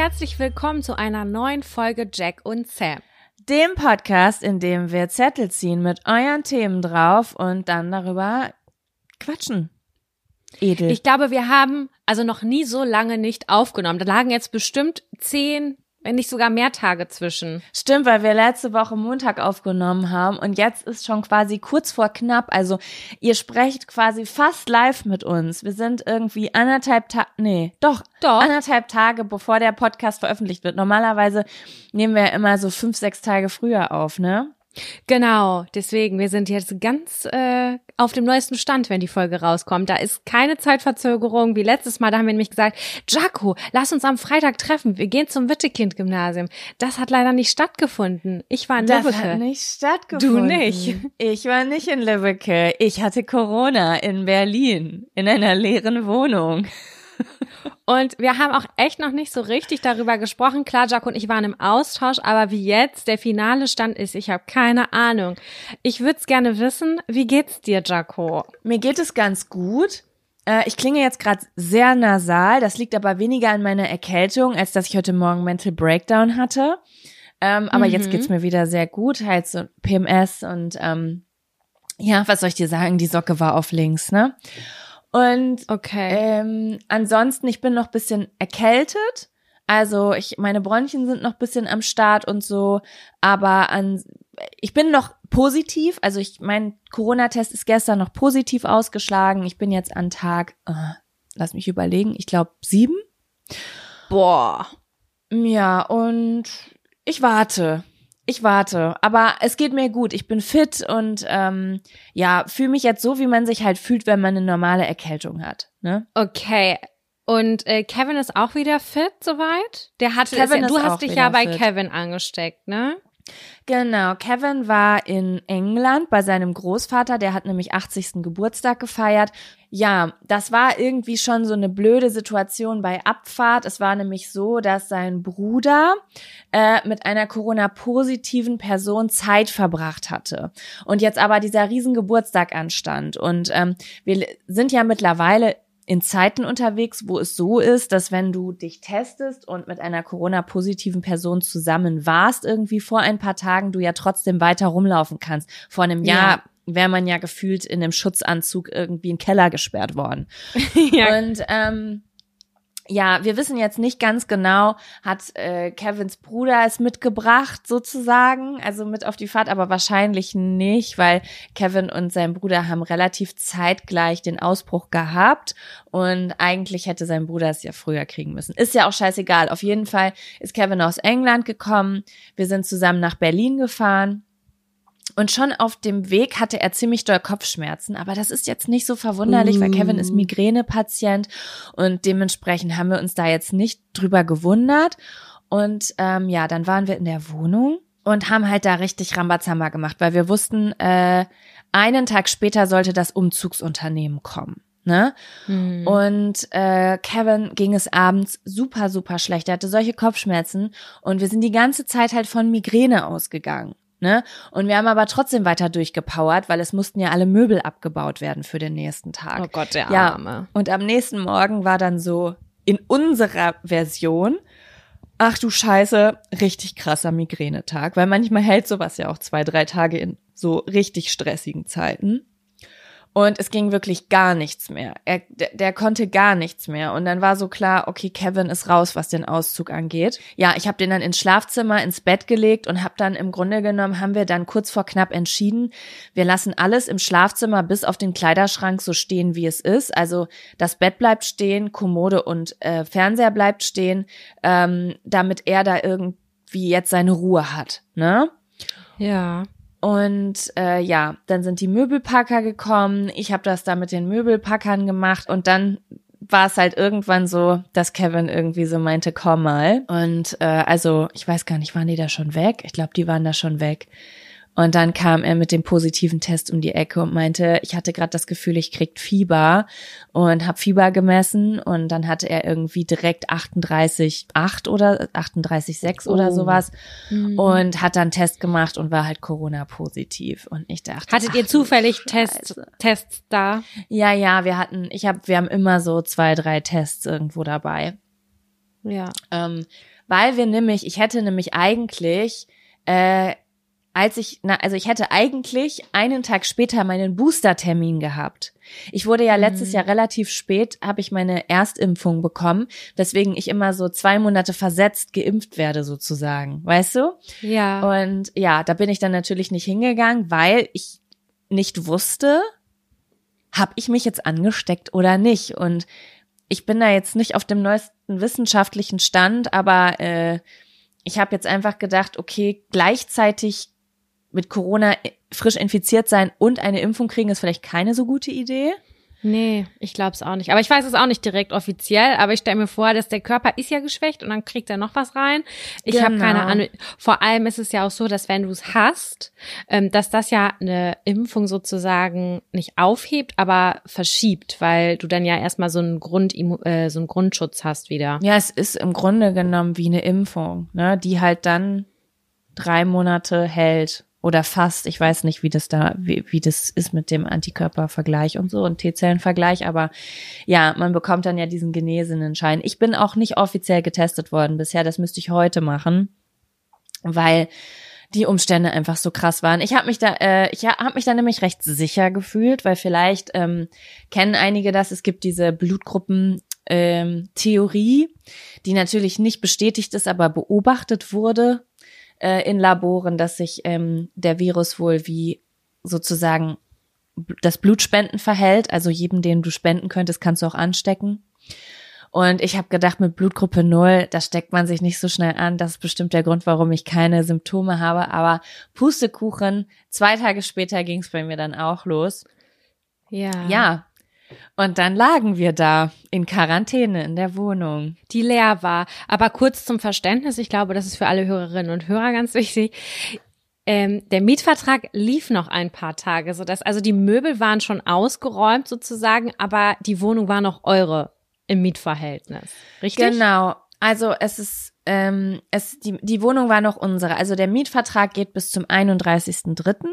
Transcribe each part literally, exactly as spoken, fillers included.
herzlich willkommen zu einer neuen Folge Jack und Sam. Dem Podcast, in dem wir Zettel ziehen mit euren Themen drauf und dann darüber quatschen. Edel. Ich glaube, wir haben also noch nie so lange nicht aufgenommen. Da lagen jetzt bestimmt zehn, wenn nicht sogar mehr Tage zwischen. Stimmt, weil wir letzte Woche Montag aufgenommen haben und jetzt ist schon quasi kurz vor knapp. Also ihr sprecht quasi fast live mit uns. Wir sind irgendwie anderthalb Tage, nee, doch, Doch. anderthalb Tage, bevor der Podcast veröffentlicht wird. Normalerweise nehmen wir ja immer so fünf, sechs Tage früher auf, ne? Genau, deswegen, wir sind jetzt ganz äh, auf dem neuesten Stand, wenn die Folge rauskommt. Da ist keine Zeitverzögerung, wie letztes Mal, da haben wir nämlich gesagt, Jaco, lass uns am Freitag treffen, wir gehen zum Wittekind-Gymnasium. Das hat leider nicht stattgefunden. Ich war in Das Lübbecke. hat nicht stattgefunden. Du nicht. Ich war nicht in Lübbecke. Ich hatte Corona in Berlin, in einer leeren Wohnung. Und wir haben auch echt noch nicht so richtig darüber gesprochen. Klar, Jaco und ich waren im Austausch, aber wie jetzt der finale Stand ist, ich habe keine Ahnung. Ich würde es gerne wissen, wie geht's dir, Jaco? Mir geht es ganz gut. Äh, ich klinge jetzt gerade sehr nasal. Das liegt aber weniger an meiner Erkältung, als dass ich heute Morgen Mental Breakdown hatte. Ähm, aber Mhm. jetzt geht's mir wieder sehr gut. Halt so P M S und ähm, ja, was soll ich dir sagen? Die Socke war auf links, ne? Und Okay. ähm, ansonsten, ich bin noch ein bisschen erkältet. Also ich, meine Bronchien sind noch ein bisschen am Start und so. Aber an, ich bin noch positiv. Also ich, mein Corona-Test ist gestern noch positiv ausgeschlagen. Ich bin jetzt an Tag, äh, lass mich überlegen, ich glaube sieben. Boah. Ja, und ich warte. Ich warte, aber es geht mir gut. Ich bin fit und ähm, ja, fühle mich jetzt so, wie man sich halt fühlt, wenn man eine normale Erkältung hat. Ne? Okay. Und äh, Kevin ist auch wieder fit soweit? Der hatte Kevin es ja, du ist auch hast dich wieder ja bei fit. Kevin angesteckt, ne? Genau, Kevin war in England bei seinem Großvater, der hat nämlich achtzigsten Geburtstag gefeiert. Ja, das war irgendwie schon so eine blöde Situation bei Abfahrt. Es war nämlich so, dass sein Bruder äh, mit einer Corona-positiven Person Zeit verbracht hatte und jetzt aber dieser riesen Geburtstag anstand. Und ähm, wir sind ja mittlerweile in Zeiten unterwegs, wo es so ist, dass wenn du dich testest und mit einer Corona-positiven Person zusammen warst, irgendwie vor ein paar Tagen, du ja trotzdem weiter rumlaufen kannst. Vor einem Jahr Ja. wäre man ja gefühlt in einem Schutzanzug irgendwie in den Keller gesperrt worden. Ja. Und ähm, ja, wir wissen jetzt nicht ganz genau, hat äh, Kevins Bruder es mitgebracht sozusagen, also mit auf die Fahrt, aber wahrscheinlich nicht, weil Kevin und sein Bruder haben relativ zeitgleich den Ausbruch gehabt und eigentlich hätte sein Bruder es ja früher kriegen müssen. Ist ja auch scheißegal. Auf jeden Fall ist Kevin aus England gekommen, wir sind zusammen nach Berlin gefahren. Und schon auf dem Weg hatte er ziemlich doll Kopfschmerzen, aber das ist jetzt nicht so verwunderlich, weil Kevin ist Migränepatient und dementsprechend haben wir uns da jetzt nicht drüber gewundert. Und ähm, ja, dann waren wir in der Wohnung und haben halt da richtig Rambazamba gemacht, weil wir wussten, äh, einen Tag später sollte das Umzugsunternehmen kommen. Ne? Hm. Und äh, Kevin ging es abends super, super schlecht. Er hatte solche Kopfschmerzen und wir sind die ganze Zeit halt von Migräne ausgegangen. Ne? Und wir haben aber trotzdem weiter durchgepowert, weil es mussten ja alle Möbel abgebaut werden für den nächsten Tag. Oh Gott, der Ja, Arme. und am nächsten Morgen war dann so in unserer Version, ach du Scheiße, richtig krasser Migränetag, weil manchmal hält sowas ja auch zwei, drei Tage in so richtig stressigen Zeiten. Und es ging wirklich gar nichts mehr. Er, der, der konnte gar nichts mehr. Und dann war so klar, okay, Kevin ist raus, was den Auszug angeht. Ja, ich habe den dann ins Schlafzimmer, ins Bett gelegt und habe dann im Grunde genommen, haben wir dann kurz vor knapp entschieden, wir lassen alles im Schlafzimmer bis auf den Kleiderschrank so stehen, wie es ist. Also das Bett bleibt stehen, Kommode und äh, Fernseher bleibt stehen, ähm, damit er da irgendwie jetzt seine Ruhe hat, ne? Ja. Und äh, ja, dann sind die Möbelpacker gekommen. Ich habe das da mit den Möbelpackern gemacht und dann war es halt irgendwann so, dass Kevin irgendwie so meinte, komm mal. Und äh, also ich weiß gar nicht, waren die da schon weg? Ich glaube, die waren da schon weg. Und dann kam er mit dem positiven Test um die Ecke und meinte, ich hatte gerade das Gefühl, ich krieg Fieber und habe Fieber gemessen und dann hatte er irgendwie direkt achtunddreißig Komma acht oder achtunddreißig Komma sechs Oh. oder sowas Mhm. und hat dann einen Test gemacht und war halt Corona-positiv und ich dachte, Hattet ach ihr du zufällig Tests, Scheiße. Tests da? Ja, ja, wir hatten, ich habe, wir haben immer so zwei, drei Tests irgendwo dabei. Ja. Ähm, weil wir nämlich, ich hätte nämlich eigentlich, äh, als ich, na, also ich hätte eigentlich einen Tag später meinen Booster-Termin gehabt. Ich wurde ja letztes mhm. Jahr relativ spät, habe ich meine Erstimpfung bekommen, weswegen ich immer so zwei Monate versetzt geimpft werde sozusagen, weißt du? Ja. Und ja, da bin ich dann natürlich nicht hingegangen, weil ich nicht wusste, habe ich mich jetzt angesteckt oder nicht. Und ich bin da jetzt nicht auf dem neuesten wissenschaftlichen Stand, aber äh, ich habe jetzt einfach gedacht, okay, gleichzeitig mit Corona frisch infiziert sein und eine Impfung kriegen ist vielleicht keine so gute Idee. Nee, ich glaube es auch nicht. Aber ich weiß es auch nicht direkt offiziell, aber ich stelle mir vor, dass der Körper ist ja geschwächt und dann kriegt er noch was rein. Ich Genau. habe keine Ahnung. Vor allem ist es ja auch so, dass wenn du es hast, ähm, dass das ja eine Impfung sozusagen nicht aufhebt, aber verschiebt, weil du dann ja erstmal so einen Grund, äh, so einen Grundschutz hast wieder. Ja, es ist im Grunde genommen wie eine Impfung, ne, die halt dann drei Monate hält. Oder fast, ich weiß nicht, wie das da, wie, wie das ist mit dem Antikörpervergleich und so und T-Zellenvergleich, aber ja, man bekommt dann ja diesen genesenen Schein. Ich bin auch nicht offiziell getestet worden bisher, das müsste ich heute machen, weil die Umstände einfach so krass waren. Ich habe mich da, äh, ich habe mich da nämlich recht sicher gefühlt, weil vielleicht ähm, kennen einige das, es gibt diese Blutgruppen, ähm, Theorie, die natürlich nicht bestätigt ist, aber beobachtet wurde in Laboren, dass sich ähm, der Virus wohl wie sozusagen das Blutspenden verhält. Also jedem, den du spenden könntest, kannst du auch anstecken. Und ich habe gedacht, mit Blutgruppe null, da steckt man sich nicht so schnell an. Das ist bestimmt der Grund, warum ich keine Symptome habe. Aber Pustekuchen, zwei Tage später ging es bei mir dann auch los. Ja. Ja. Und dann lagen wir da in Quarantäne in der Wohnung, die leer war. Aber kurz zum Verständnis, ich glaube, das ist für alle Hörerinnen und Hörer ganz wichtig. Ähm, der Mietvertrag lief noch ein paar Tage, sodass also die Möbel waren schon ausgeräumt sozusagen, aber die Wohnung war noch eure im Mietverhältnis, richtig? Genau. Also es ist ähm, es die die Wohnung war noch unsere. Also der Mietvertrag geht bis zum einunddreißigsten dritten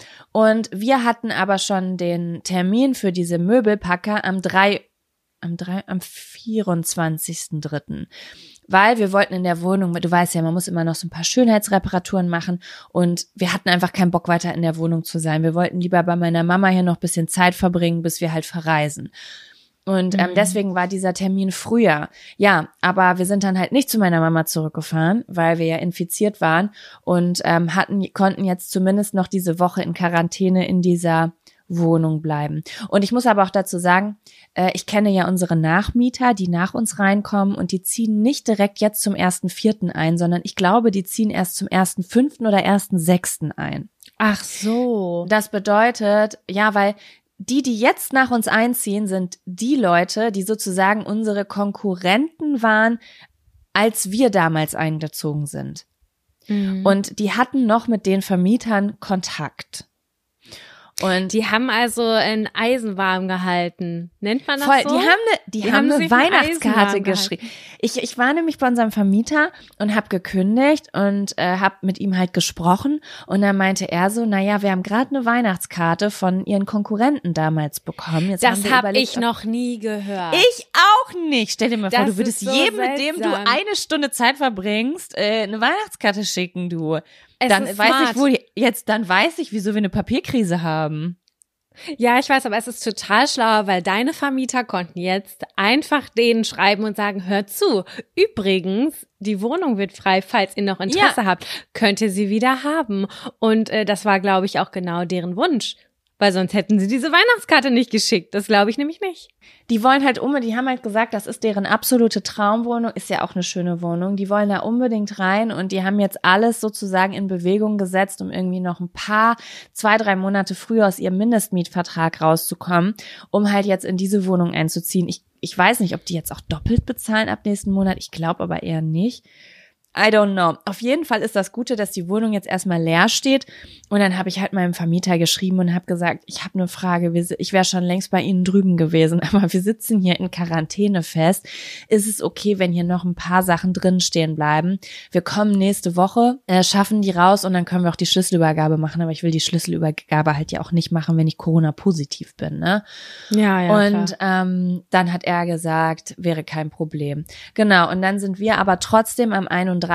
Und wir hatten aber schon den Termin für diese Möbelpacker am drei, am drei, am vierundzwanzigsten dritten Weil wir wollten in der Wohnung, du weißt ja, man muss immer noch so ein paar Schönheitsreparaturen machen und wir hatten einfach keinen Bock weiter in der Wohnung zu sein. Wir wollten lieber bei meiner Mama hier noch ein bisschen Zeit verbringen, bis wir halt verreisen. Und ähm, mhm. deswegen war dieser Termin früher. Ja, aber wir sind dann halt nicht zu meiner Mama zurückgefahren, weil wir ja infiziert waren und ähm, hatten konnten jetzt zumindest noch diese Woche in Quarantäne in dieser Wohnung bleiben. Und ich muss aber auch dazu sagen, äh, ich kenne ja unsere Nachmieter, die nach uns reinkommen und die ziehen nicht direkt jetzt zum ersten vierten ein, sondern ich glaube, die ziehen erst zum ersten fünften oder ersten sechsten ein. Ach so. Das bedeutet, ja, weil die, die jetzt nach uns einziehen, sind die Leute, die sozusagen unsere Konkurrenten waren, als wir damals eingezogen sind. Mhm. Und die hatten noch mit den Vermietern Kontakt. Und die haben also ein Eisen warm gehalten. Nennt man das voll, so? Die haben eine, die, die haben, haben eine Weihnachtskarte geschrieben. Ich, ich war nämlich bei unserem Vermieter und habe gekündigt und äh, habe mit ihm halt gesprochen. Und dann meinte er so, naja, wir haben gerade eine Weihnachtskarte von ihren Konkurrenten damals bekommen. Jetzt das habe hab ich noch nie gehört. Ich auch nicht. Stell dir mal das vor, du würdest so jedem, seltsam. mit dem du eine Stunde Zeit verbringst, äh, eine Weihnachtskarte schicken, du. Es dann ist weiß smart. ich wohl jetzt, dann weiß ich, wieso wir eine Papierkrise haben. Ja, ich weiß, aber es ist total schlau, weil deine Vermieter konnten jetzt einfach denen schreiben und sagen, hört zu, übrigens, die Wohnung wird frei, falls ihr noch Interesse ja. habt, könnt ihr sie wieder haben. Und äh, das war, glaube ich, auch genau deren Wunsch. Weil sonst hätten sie diese Weihnachtskarte nicht geschickt. Das glaube ich nämlich nicht. Die wollen halt unbedingt, die haben halt gesagt, das ist deren absolute Traumwohnung, ist ja auch eine schöne Wohnung. Die wollen da unbedingt rein und die haben jetzt alles sozusagen in Bewegung gesetzt, um irgendwie noch ein paar, zwei, drei Monate früher aus ihrem Mindestmietvertrag rauszukommen, um halt jetzt in diese Wohnung einzuziehen. Ich, ich weiß nicht, ob die jetzt auch doppelt bezahlen ab nächsten Monat. Ich glaube aber eher nicht. I don't know. Auf jeden Fall ist das Gute, dass die Wohnung jetzt erstmal leer steht. Und dann habe ich halt meinem Vermieter geschrieben und habe gesagt, ich habe eine Frage. Ich wäre schon längst bei Ihnen drüben gewesen, aber wir sitzen hier in Quarantäne fest. Ist es okay, wenn hier noch ein paar Sachen drin stehen bleiben? Wir kommen nächste Woche, äh, schaffen die raus und dann können wir auch die Schlüsselübergabe machen. Aber ich will die Schlüsselübergabe halt ja auch nicht machen, wenn ich Corona-positiv bin, ne? Ja, ja, Und ähm, dann hat er gesagt, wäre kein Problem. Genau, und dann sind wir aber trotzdem am einunddreißigsten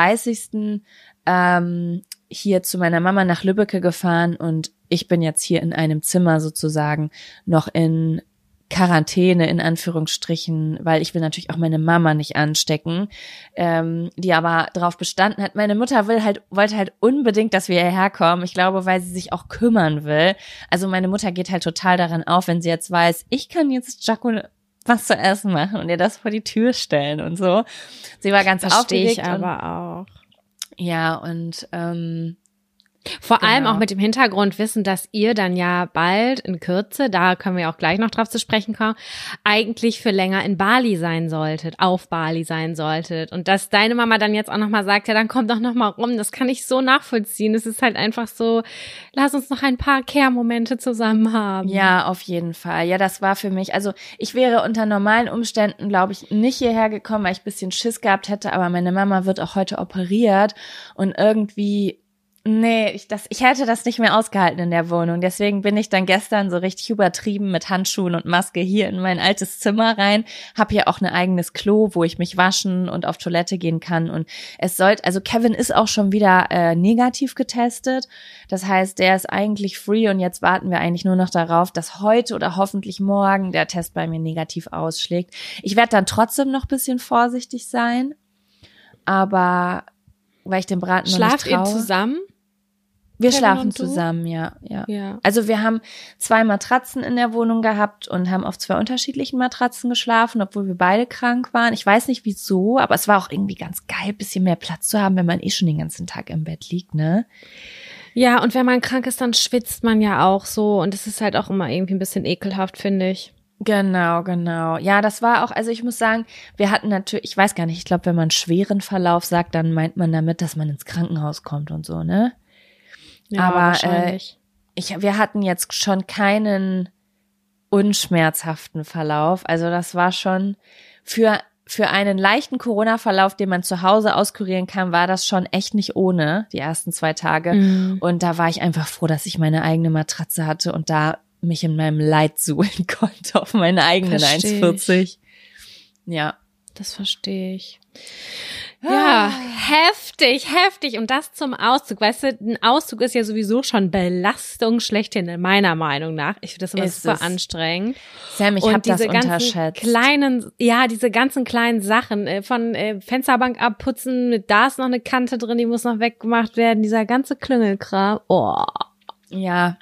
Ähm, hier zu meiner Mama nach Lübbecke gefahren und ich bin jetzt hier in einem Zimmer sozusagen noch in Quarantäne in Anführungsstrichen, weil ich will natürlich auch meine Mama nicht anstecken, ähm, die aber darauf bestanden hat. Meine Mutter will halt wollte halt unbedingt, dass wir hierher kommen. Ich glaube, weil sie sich auch kümmern will. Also meine Mutter geht halt total daran auf, wenn sie jetzt weiß, ich kann jetzt Jaco was zu essen machen und ihr das vor die Tür stellen und so. Sie war ganz Verstehe aufgeregt. ich aber auch. Ja, und ähm, vor genau. allem auch mit dem Hintergrund wissen, dass ihr dann ja bald in Kürze, da können wir auch gleich noch drauf zu sprechen kommen, eigentlich für länger in Bali sein solltet, auf Bali sein solltet. Und dass deine Mama dann jetzt auch nochmal sagt, ja, dann kommt doch nochmal rum, das kann ich so nachvollziehen. Es ist halt einfach so, lass uns noch ein paar Care-Momente zusammen haben. Ja, auf jeden Fall. Ja, das war für mich, also ich wäre unter normalen Umständen, glaube ich, nicht hierher gekommen, weil ich ein bisschen Schiss gehabt hätte, aber meine Mama wird auch heute operiert und irgendwie Nee, ich, das, ich hätte das nicht mehr ausgehalten in der Wohnung. Deswegen bin ich dann gestern so richtig übertrieben mit Handschuhen und Maske hier in mein altes Zimmer rein. Hab hier auch ein eigenes Klo, wo ich mich waschen und auf Toilette gehen kann. Und es sollte, also Kevin ist auch schon wieder äh, negativ getestet. Das heißt, der ist eigentlich free und jetzt warten wir eigentlich nur noch darauf, dass heute oder hoffentlich morgen der Test bei mir negativ ausschlägt. Ich werde dann trotzdem noch ein bisschen vorsichtig sein, aber weil ich den Braten noch Schlaft nicht traue. ihr zusammen? Wir Kevin schlafen und du? zusammen, ja, ja, Ja. Also wir haben zwei Matratzen in der Wohnung gehabt und haben auf zwei unterschiedlichen Matratzen geschlafen, obwohl wir beide krank waren. Ich weiß nicht wieso, aber es war auch irgendwie ganz geil, ein bisschen mehr Platz zu haben, wenn man eh schon den ganzen Tag im Bett liegt, ne? Ja, und wenn man krank ist, dann schwitzt man ja auch so und es ist halt auch immer irgendwie ein bisschen ekelhaft, finde ich. Genau, genau. Ja, das war auch, also ich muss sagen, wir hatten natürlich, ich weiß gar nicht, ich glaube, wenn man schweren Verlauf sagt, dann meint man damit, dass man ins Krankenhaus kommt und so, ne? Ja, aber wahrscheinlich. Äh, ich, wir hatten jetzt schon keinen unschmerzhaften Verlauf. Also das war schon für für einen leichten Corona-Verlauf, den man zu Hause auskurieren kann, war das schon echt nicht ohne die ersten zwei Tage. Mhm. Und da war ich einfach froh, dass ich meine eigene Matratze hatte und da mich in meinem Leid suhlen konnte auf meine eigenen eins vierzig. Ja. Das verstehe ich. Ja, heftig, heftig. Und das zum Auszug. Weißt du, ein Auszug ist ja sowieso schon Belastung schlechthin, in meiner Meinung nach. Ich finde das immer Ist super es. anstrengend. Sam, ich Und habe das diese ganzen unterschätzt. kleinen, ja, diese ganzen kleinen Sachen, äh, von äh, Fensterbank abputzen, da ist noch eine Kante drin, die muss noch weggemacht werden, dieser ganze Klüngelkram. Oh. Ja,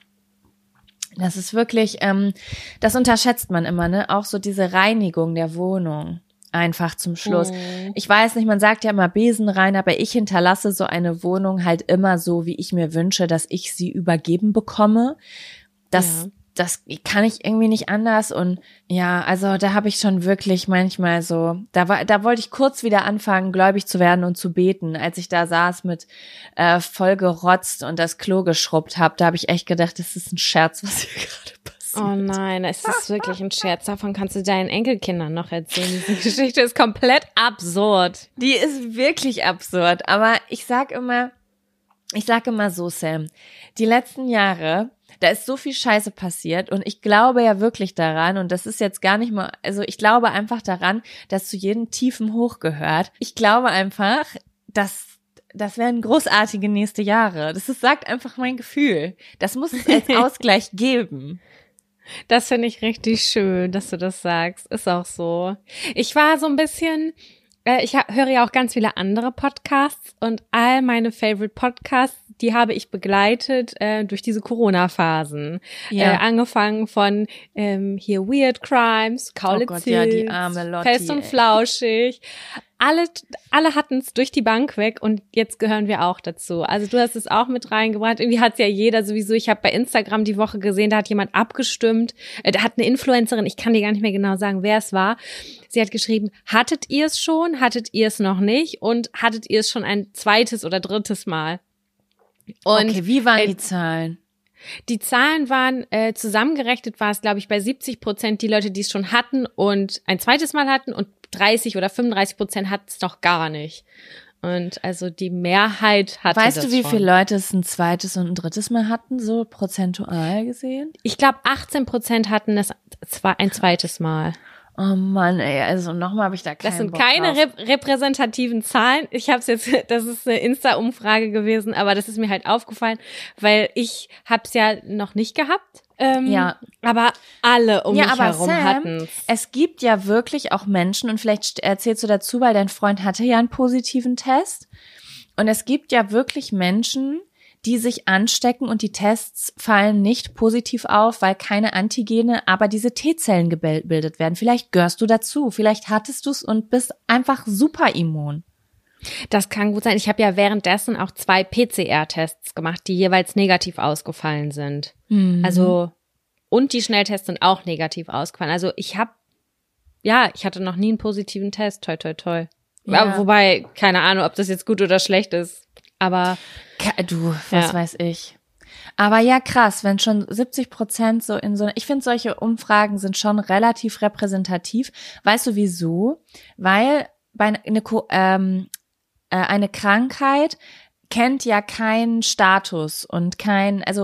das ist wirklich, ähm, das unterschätzt man immer, ne? Auch so diese Reinigung der Wohnung. Einfach zum Schluss. Oh. Ich weiß nicht, man sagt ja immer Besen rein, aber ich hinterlasse so eine Wohnung halt immer so, wie ich mir wünsche, dass ich sie übergeben bekomme. Das, Ja. das kann ich irgendwie nicht anders. Und ja, also da habe ich schon wirklich manchmal so, da war, da wollte ich kurz wieder anfangen, gläubig zu werden und zu beten, als ich da saß mit äh, voll gerotzt und das Klo geschrubbt habe. Da habe ich echt gedacht, das ist ein Scherz, was hier gerade passiert. Oh nein, es ist wirklich ein Scherz. Davon kannst du deinen Enkelkindern noch erzählen. Diese Geschichte ist komplett absurd. Die ist wirklich absurd. Aber ich sag immer, ich sag immer so, Sam, die letzten Jahre, da ist so viel Scheiße passiert und ich glaube ja wirklich daran und das ist jetzt gar nicht mal, also ich glaube einfach daran, dass zu jedem tiefen Hoch gehört. Ich glaube einfach, dass das wären großartige nächste Jahre. Das ist, sagt einfach mein Gefühl. Das muss es als Ausgleich geben. Das finde ich richtig schön, dass du das sagst. Ist auch so. Ich war so ein bisschen, äh, ich hab, höre ja auch ganz viele andere Podcasts und all meine Favorite Podcasts, die habe ich begleitet äh, durch diese Corona-Phasen. Ja. Äh, angefangen von ähm, hier Weird Crimes, Kaulitz Oh Gott, ja, die Hills, arme Lotti, Fest und ey. Flauschig. alle, alle hatten es durch die Bank weg und jetzt gehören wir auch dazu. Also du hast es auch mit reingebracht. Irgendwie hat es ja jeder sowieso. Ich habe bei Instagram die Woche gesehen, da hat jemand abgestimmt. Äh, da hat eine Influencerin, ich kann dir gar nicht mehr genau sagen, wer es war. Sie hat geschrieben, hattet ihr es schon, hattet ihr es noch nicht und hattet ihr es schon ein zweites oder drittes Mal? Und, okay, wie waren äh, die Zahlen? Die Zahlen waren, äh, zusammengerechnet war es, glaube ich, bei siebzig Prozent die Leute, die es schon hatten und ein zweites Mal hatten und dreißig oder fünfunddreißig Prozent hat es noch gar nicht. Und also die Mehrheit hatte Weißt das du, wie schon. viele Leute es ein zweites und ein drittes Mal hatten, so prozentual gesehen? Ich glaube, achtzehn Prozent hatten es zwei, ein zweites Mal. Oh Mann, ey, also nochmal habe ich da keinen Das sind Bock keine drauf. rep- repräsentativen Zahlen. Ich habe es jetzt, das ist eine Insta-Umfrage gewesen, aber das ist mir halt aufgefallen, weil ich habe es ja noch nicht gehabt. Ähm, Ja. Aber alle um Ja, mich aber herum Sam, hatten's. es gibt ja wirklich auch Menschen, und vielleicht erzählst du dazu, weil dein Freund hatte ja einen positiven Test. Und es gibt ja wirklich Menschen, die sich anstecken und die Tests fallen nicht positiv auf, weil keine Antigene, aber diese T-Zellen gebildet werden. Vielleicht gehörst du dazu, vielleicht hattest du es und bist einfach super immun. Das kann gut sein. Ich habe ja währenddessen auch zwei P C R-Tests gemacht, die jeweils negativ ausgefallen sind. Mhm. Also und die Schnelltests sind auch negativ ausgefallen. Also ich habe, ja, ich hatte noch nie einen positiven Test. Toi, toi, toi. Ja. Aber wobei, keine Ahnung, ob das jetzt gut oder schlecht ist. Aber Ka- Du, was Ja. weiß ich. Aber ja, krass, wenn schon siebzig Prozent so in so, ich finde, solche Umfragen sind schon relativ repräsentativ. Weißt du wieso? Weil bei eine, Ko- ähm, äh, eine Krankheit kennt ja keinen Status und kein, also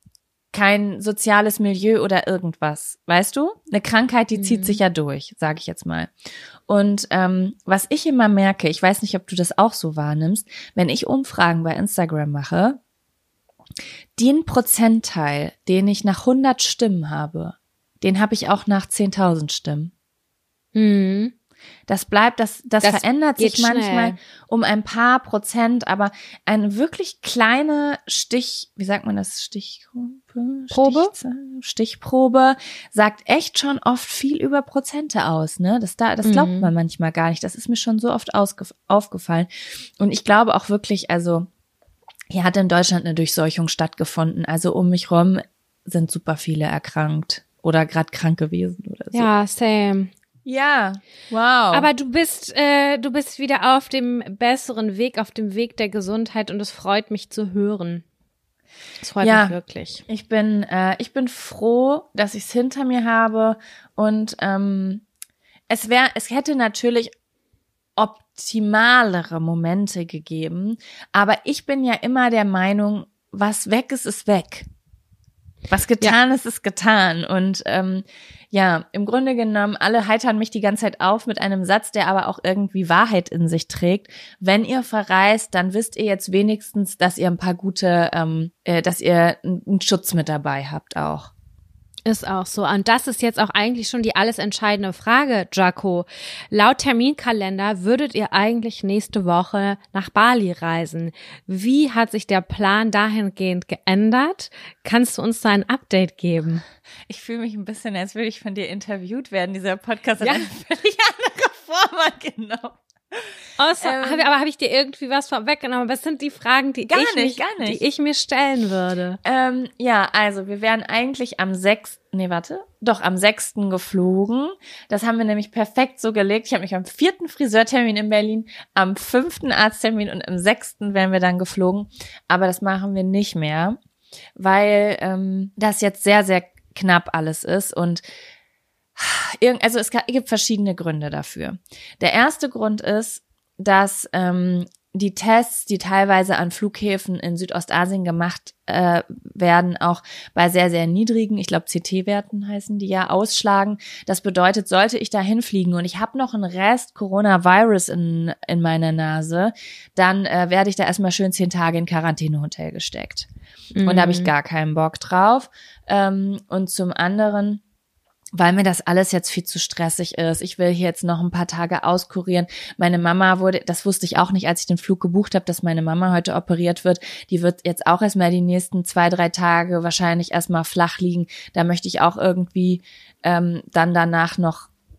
kein soziales Milieu oder irgendwas, weißt du? Eine Krankheit, die Mhm. zieht sich ja durch, sage ich jetzt mal. Und ähm, was ich immer merke, ich weiß nicht, ob du das auch so wahrnimmst, wenn ich Umfragen bei Instagram mache, den Prozentteil, den ich nach hundert Stimmen habe, den habe ich auch nach zehntausend Stimmen. hm. Das bleibt, das, das, Das verändert sich geht manchmal schnell. um ein paar Prozent, aber eine wirklich kleine Stich, wie sagt man das, Stichprobe? Probe? Stichzahl? Stichprobe sagt echt schon oft viel über Prozente aus, ne? Das da, das glaubt Mhm. man manchmal gar nicht. Das ist mir schon so oft ausgef- aufgefallen. Und ich glaube auch wirklich, also hier hat in Deutschland eine Durchseuchung stattgefunden. Also um mich rum sind super viele erkrankt oder gerade krank gewesen oder so. Ja, same. Ja, wow. Aber du bist, äh, du bist wieder auf dem besseren Weg, auf dem Weg der Gesundheit und es freut mich zu hören. Es freut Ja. mich wirklich. Ich bin, äh, ich bin froh, dass ich es hinter mir habe und ähm, es wäre, es hätte natürlich optimalere Momente gegeben, aber ich bin ja immer der Meinung, was weg ist, ist weg. Was getan ist, ist getan. Und ähm, ja, im Grunde genommen, alle heitern mich die ganze Zeit auf mit einem Satz, der aber auch irgendwie Wahrheit in sich trägt. Wenn ihr verreist, dann wisst ihr jetzt wenigstens, dass ihr ein paar gute, ähm, äh, dass ihr einen Schutz mit dabei habt auch. Ist auch so. Und das ist jetzt auch eigentlich schon die alles entscheidende Frage, Jaco. Laut Terminkalender würdet ihr eigentlich nächste Woche nach Bali reisen. Wie hat sich der Plan dahingehend geändert? Kannst du uns da ein Update geben? Ich fühle mich ein bisschen, als würde ich von dir interviewt werden. Dieser Podcast hat Ja. eine völlig andere Form angenommen. Außer, Ähm, hab, aber habe ich dir irgendwie was vorweggenommen? Was sind die Fragen, die, Gar ich, nicht, mich, gar nicht. die ich mir stellen würde? Ähm, ja, also wir wären eigentlich am sechsten, nee, warte, doch am sechsten geflogen. Das haben wir nämlich perfekt so gelegt. Ich habe mich am vierten Friseurtermin in Berlin, am fünften Arzttermin und am sechsten wären wir dann geflogen. Aber das machen wir nicht mehr, weil ähm, das jetzt sehr, sehr knapp alles ist und irgend, also es gibt verschiedene Gründe dafür. Der erste Grund ist, dass ähm, die Tests, die teilweise an Flughäfen in Südostasien gemacht äh, werden, auch bei sehr, sehr niedrigen, ich glaube C T-Werten heißen die ja, ausschlagen. Das bedeutet, sollte ich da hinfliegen und ich habe noch einen Rest Coronavirus in, in meiner Nase, dann äh, werde ich da erstmal schön zehn Tage in Quarantänehotel gesteckt. Mhm. Und da habe ich gar keinen Bock drauf. Ähm, und zum anderen, weil mir das alles jetzt viel zu stressig ist. Ich will hier jetzt noch ein paar Tage auskurieren. Meine Mama wurde, das wusste ich auch nicht, als ich den Flug gebucht habe, dass meine Mama heute operiert wird. Die wird jetzt auch erstmal die nächsten zwei, drei Tage wahrscheinlich erstmal flach liegen. Da möchte ich auch irgendwie ähm, dann danach noch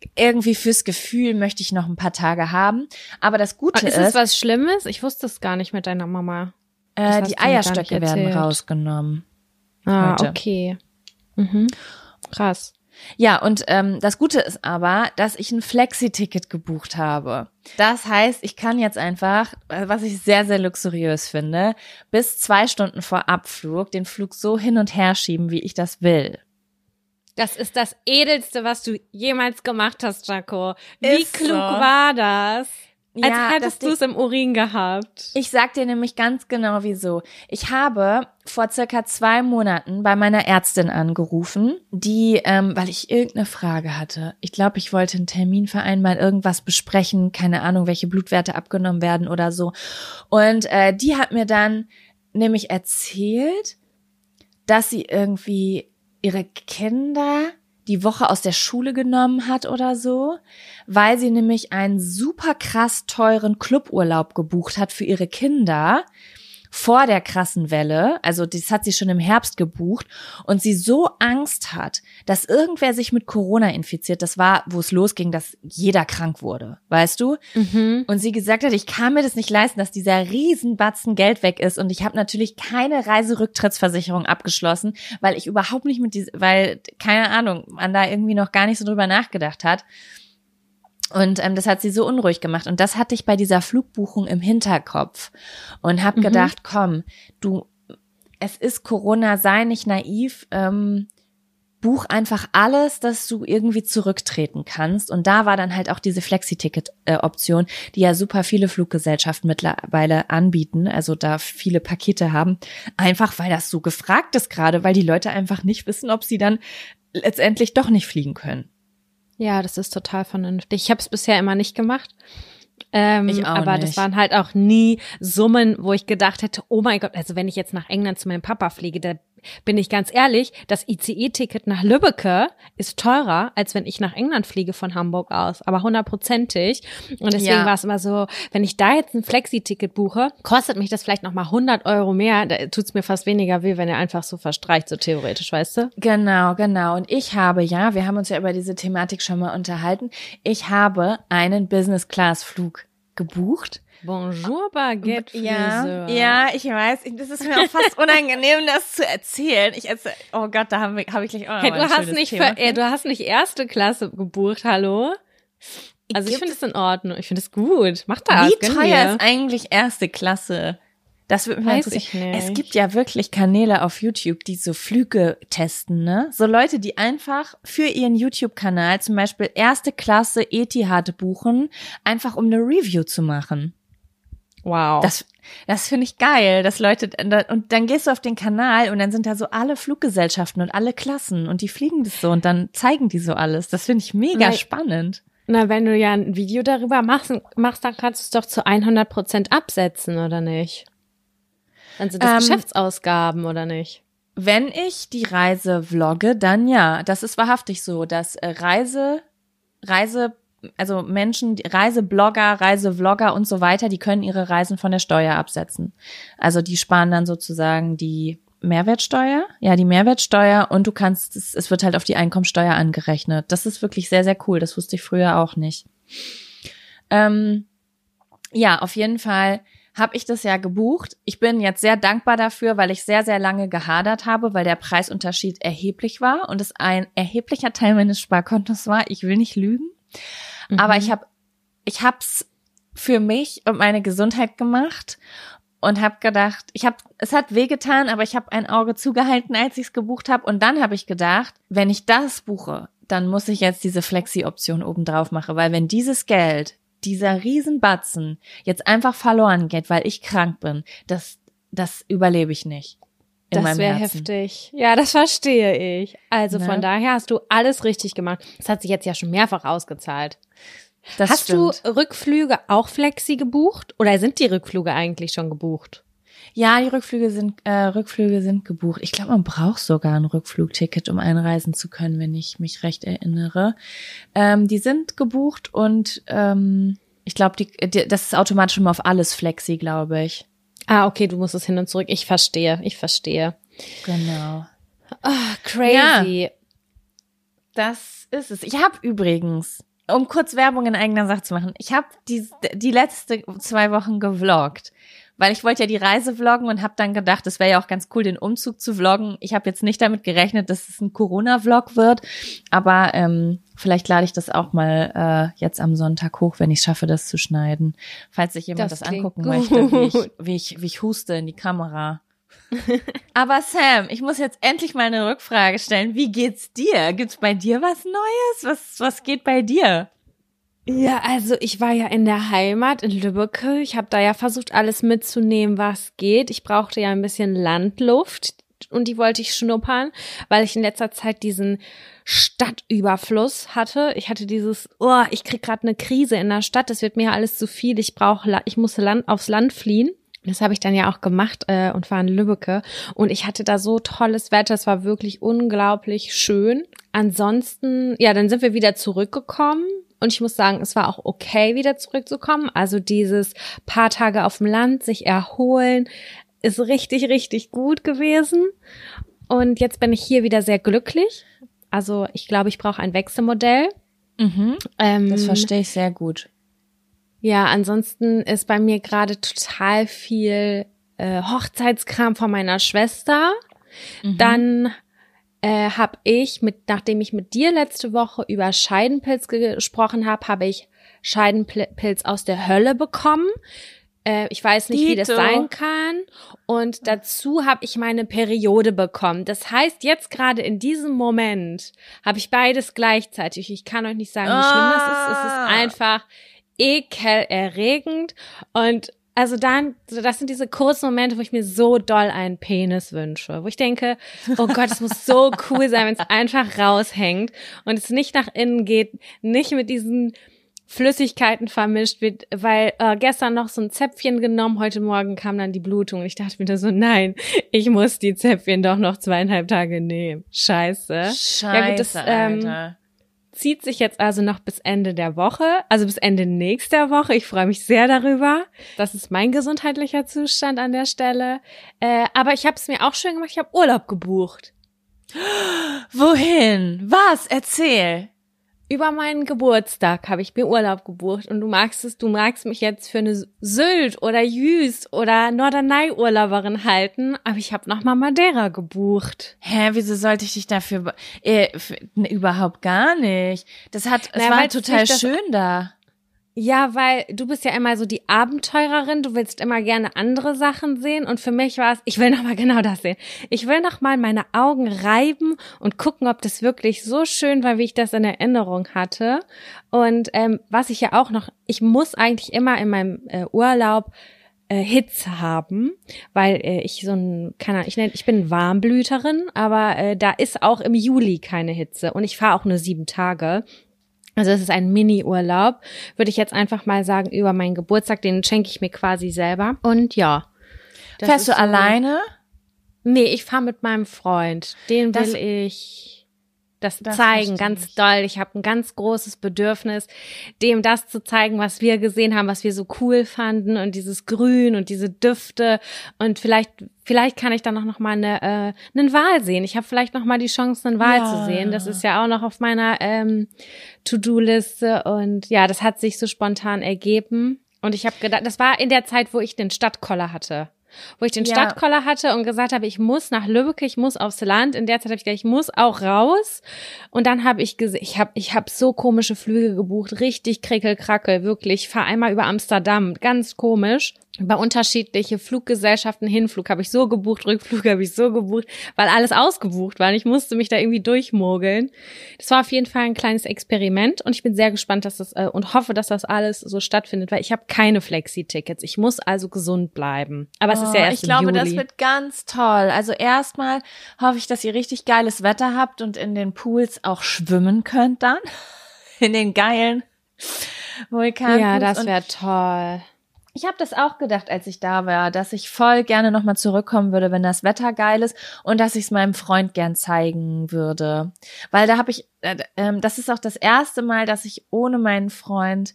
irgendwie fürs Gefühl möchte ich noch ein paar Tage haben. Aber das Gute ist... Ist es was Schlimmes? Ich wusste es gar nicht mit deiner Mama. Äh, die Eierstöcke werden rausgenommen. Ah, heute. okay. Mhm. Krass. Ja, und ähm, das Gute ist aber, dass ich ein Flexi-Ticket gebucht habe. Das heißt, ich kann jetzt einfach, was ich sehr, sehr luxuriös finde, bis zwei Stunden vor Abflug den Flug so hin und her schieben, wie ich das will. Das ist das Edelste, was du jemals gemacht hast, Jaco. Wie Ist klug so. war das? Als Ja, hättest das du es im Urin gehabt. Ich sag dir nämlich ganz genau wieso. Ich habe vor circa zwei Monaten bei meiner Ärztin angerufen, die, ähm, weil ich irgendeine Frage hatte. Ich glaube, ich wollte einen Termin vereinbaren, irgendwas besprechen, keine Ahnung, welche Blutwerte abgenommen werden oder so. Und äh, die hat mir dann nämlich erzählt, dass sie irgendwie ihre Kinder die Woche aus der Schule genommen hat oder so, weil sie nämlich einen super krass teuren Cluburlaub gebucht hat für ihre Kinder vor der krassen Welle. Also das hat sie schon im Herbst gebucht und sie so Angst hat, dass irgendwer sich mit Corona infiziert. Das war, wo es losging, dass jeder krank wurde, weißt du? Mhm. Und sie gesagt hat, ich kann mir das nicht leisten, dass dieser Riesenbatzen Geld weg ist und ich habe natürlich keine Reiserücktrittsversicherung abgeschlossen, weil ich überhaupt nicht mit diesem, weil, keine Ahnung, man da irgendwie noch gar nicht so drüber nachgedacht hat. Und ähm, das hat sie so unruhig gemacht. Und das hatte ich bei dieser Flugbuchung im Hinterkopf und habe Mhm. gedacht, komm, du, es ist Corona, sei nicht naiv, ähm, buch einfach alles, dass du irgendwie zurücktreten kannst. Und da war dann halt auch diese Flexi-Ticket-Option, die ja super viele Fluggesellschaften mittlerweile anbieten, also da viele Pakete haben, einfach weil das so gefragt ist gerade, weil die Leute einfach nicht wissen, ob sie dann letztendlich doch nicht fliegen können. Ja, das ist total vernünftig. Ich habe es bisher immer nicht gemacht. Ähm, Ich auch aber nicht. das waren halt auch nie Summen, wo ich gedacht hätte, oh mein Gott, also wenn ich jetzt nach England zu meinem Papa fliege, da bin ich ganz ehrlich, das I C E-Ticket nach Lübbecke ist teurer, als wenn ich nach England fliege von Hamburg aus, aber hundertprozentig. Und deswegen Ja. war es immer so, wenn ich da jetzt ein Flexi-Ticket buche, kostet mich das vielleicht nochmal hundert Euro mehr, da tut's mir fast weniger weh, wenn er einfach so verstreicht, so theoretisch, weißt du? Genau, genau. Und ich habe ja, wir haben uns ja über diese Thematik schon mal unterhalten, ich habe einen Business-Class-Flug gebucht. Bonjour, Baguette Ja, Friseur. ja, ich weiß. Das ist mir auch fast unangenehm, das zu erzählen. Ich erzähl, oh Gott, da habe hab ich gleich auch noch Hey, mal du ein hast schönes nicht Thema. für, ey, du hast nicht erste Klasse gebucht, hallo? Also ich Gibt- finde es in Ordnung. Ich finde es gut. Mach das. Wie gönn teuer dir. ist eigentlich erste Klasse? Das würde mich mal Weiß interessieren. ich nicht. Es gibt ja wirklich Kanäle auf YouTube, die so Flüge testen, ne? So Leute, die einfach für ihren YouTube-Kanal zum Beispiel erste Klasse Etihad buchen, einfach um eine Review zu machen. Wow. Das, das finde ich geil, dass Leute, und dann gehst du auf den Kanal und dann sind da so alle Fluggesellschaften und alle Klassen und die fliegen das so und dann zeigen die so alles. Das finde ich mega Nein. spannend. Na, wenn du ja ein Video darüber machst, machst dann kannst du es doch zu hundert Prozent absetzen, oder nicht? Dann sind das Ähm, Geschäftsausgaben, oder nicht? Wenn ich die Reise vlogge, dann ja. Das ist wahrhaftig so, dass äh, Reise, Reise, also Menschen, die Reiseblogger, Reisevlogger und so weiter, die können ihre Reisen von der Steuer absetzen. Also die sparen dann sozusagen die Mehrwertsteuer, ja, die Mehrwertsteuer und du kannst, es, es wird halt auf die Einkommensteuer angerechnet. Das ist wirklich sehr, sehr cool. Das wusste ich früher auch nicht. Ähm, ja, auf jeden Fall habe ich das ja gebucht. Ich bin jetzt sehr dankbar dafür, weil ich sehr, sehr lange gehadert habe, weil der Preisunterschied erheblich war und es ein erheblicher Teil meines Sparkontos war. Ich will nicht lügen. Mhm. Aber ich habe ich hab's für mich und meine Gesundheit gemacht und habe gedacht, ich habe es hat wehgetan, aber ich habe ein Auge zugehalten, als ich es gebucht habe und dann habe ich gedacht, wenn ich das buche, dann muss ich jetzt diese Flexi-Option obendrauf machen, weil wenn dieses Geld, dieser Riesenbatzen jetzt einfach verloren geht, weil ich krank bin, das das überlebe ich nicht. In Das meinem wäre Herzen. heftig. Ja, das verstehe ich. Also Ne? von daher hast du alles richtig gemacht. Das hat sich jetzt ja schon mehrfach ausgezahlt. Das Hast stimmt. du Rückflüge auch flexi gebucht? Oder sind die Rückflüge eigentlich schon gebucht? Ja, die Rückflüge sind äh, Rückflüge sind gebucht. Ich glaube, man braucht sogar ein Rückflugticket, um einreisen zu können, wenn ich mich recht erinnere. Ähm, die sind gebucht und ähm, ich glaube, die, die, das ist automatisch immer auf alles flexi, glaube ich. Ah, okay, du musst es hin und zurück. Ich verstehe, ich verstehe. Genau. Ah, crazy. Das ist es. Ich habe übrigens um kurz Werbung in eigener Sache zu machen. Ich habe die, die letzte zwei Wochen gevloggt, weil ich wollte ja die Reise vloggen und habe dann gedacht, es wäre ja auch ganz cool, den Umzug zu vloggen. Ich habe jetzt nicht damit gerechnet, dass es ein Corona-Vlog wird, aber ähm, vielleicht lade ich das auch mal äh, jetzt am Sonntag hoch, wenn ich es schaffe, das zu schneiden. Falls sich jemand das, das angucken gut. möchte, wie ich, wie, ich, wie ich huste in die Kamera. Aber Sam, ich muss jetzt endlich mal eine Rückfrage stellen. Wie geht's dir? Gibt's bei dir was Neues? Was, was geht bei dir? Ja, also ich war ja in der Heimat in Lübeck. Ich habe da ja versucht, alles mitzunehmen, was geht. Ich brauchte ja ein bisschen Landluft und die wollte ich schnuppern, weil ich in letzter Zeit diesen Stadtüberfluss hatte. Ich hatte dieses, oh, ich krieg gerade eine Krise in der Stadt, das wird mir alles zu viel. Ich brauche, ich musste Land, aufs Land fliehen. Das habe ich dann ja auch gemacht äh, und war in Lübbecke und ich hatte da so tolles Wetter, es war wirklich unglaublich schön. Ansonsten, ja, dann sind wir wieder zurückgekommen und ich muss sagen, es war auch okay, wieder zurückzukommen. Also dieses paar Tage auf dem Land, sich erholen, ist richtig, richtig gut gewesen. Und jetzt bin ich hier wieder sehr glücklich. Also ich glaube, ich brauche ein Wechselmodell. Mhm, ähm, das verstehe ich sehr gut. Ja, ansonsten ist bei mir gerade total viel äh, Hochzeitskram von meiner Schwester. Mhm. Dann äh, habe ich, mit, nachdem ich mit dir letzte Woche über Scheidenpilz ge- gesprochen habe, habe ich Scheidenpilz aus der Hölle bekommen. Äh, ich weiß nicht, Dito. wie das sein kann. Und dazu habe ich meine Periode bekommen. Das heißt, jetzt gerade in diesem Moment habe ich beides gleichzeitig. Ich kann euch nicht sagen, wie schlimm das ist. Es ist einfach ekelerregend und also dann, das sind diese kurzen Momente, wo ich mir so doll einen Penis wünsche, wo ich denke, oh Gott, es muss so cool sein, wenn es einfach raushängt und es nicht nach innen geht, nicht mit diesen Flüssigkeiten vermischt wird, weil äh, gestern noch so ein Zäpfchen genommen, heute Morgen kam dann die Blutung und ich dachte mir so, nein, ich muss die Zäpfchen doch noch zweieinhalb Tage nehmen. Scheiße. Scheiße, ja, gut, das, ähm, Alter. Zieht sich jetzt also noch bis Ende der Woche, also bis Ende nächster Woche. Ich freue mich sehr darüber. Das ist mein gesundheitlicher Zustand an der Stelle. Äh, aber ich habe es mir auch schön gemacht. Ich habe Urlaub gebucht. Wohin? Was? Erzähl. Über meinen Geburtstag habe ich mir Urlaub gebucht und du magst es, du magst mich jetzt für eine Sylt oder Jüst oder Norderney-Urlauberin halten, aber ich habe nochmal Madeira gebucht. Hä, wieso sollte ich dich dafür, äh, für, ne, überhaupt gar nicht. Das hat, es Na, war total schön da. Ja, weil du bist ja immer so die Abenteurerin, du willst immer gerne andere Sachen sehen und für mich war es, ich will noch mal genau das sehen. Ich will noch mal meine Augen reiben und gucken, ob das wirklich so schön war, wie ich das in Erinnerung hatte. Und ähm, was ich ja auch noch, ich muss eigentlich immer in meinem äh, Urlaub äh, Hitze haben, weil äh, ich so ein, keine Ahnung, ich nenne, ich bin Warmblüterin, aber äh, da ist auch im Juli keine Hitze und ich fahre auch nur sieben Tage. Also es ist ein Mini-Urlaub, würde ich jetzt einfach mal sagen, über meinen Geburtstag, den schenke ich mir quasi selber. Und ja. Fährst du so, alleine? Nee, ich fahre mit meinem Freund. Den will das, ich das, das zeigen, ganz doll. Ich habe ein ganz großes Bedürfnis, dem das zu zeigen, was wir gesehen haben, was wir so cool fanden und dieses Grün und diese Düfte und vielleicht Vielleicht kann ich dann auch noch mal eine äh, einen Wal sehen. Ich habe vielleicht noch mal die Chance, einen Wal ja. zu sehen. Das ist ja auch noch auf meiner ähm, To-Do-Liste und ja, das hat sich so spontan ergeben. Und ich habe gedacht, das war in der Zeit, wo ich den Stadtkoller hatte. Wo ich den ja. Stadtkoller hatte und gesagt habe, ich muss nach Lübeck, ich muss aufs Land. In der Zeit habe ich gedacht, ich muss auch raus. Und dann habe ich gesehen, ich habe ich hab so komische Flüge gebucht, richtig krickelkrackel, wirklich. Ich fahre einmal über Amsterdam, ganz komisch. Bei unterschiedliche Fluggesellschaften, Hinflug habe ich so gebucht, Rückflug habe ich so gebucht, weil alles ausgebucht war und ich musste mich da irgendwie durchmogeln. Das war auf jeden Fall ein kleines Experiment und ich bin sehr gespannt, dass das äh, und hoffe, dass das alles so stattfindet, weil ich habe keine Flexi-Tickets. Ich muss also gesund bleiben. Aber oh, es ist ja erst ich glaube, im Juli. Das wird ganz toll. Also erstmal hoffe ich, dass ihr richtig geiles Wetter habt und in den Pools auch schwimmen könnt dann. In den geilen Vulkanpools. Ja, das wäre toll. Ich habe das auch gedacht, als ich da war, dass ich voll gerne nochmal zurückkommen würde, wenn das Wetter geil ist und dass ich es meinem Freund gern zeigen würde. Weil da habe ich, äh, äh, das ist auch das erste Mal, dass ich ohne meinen Freund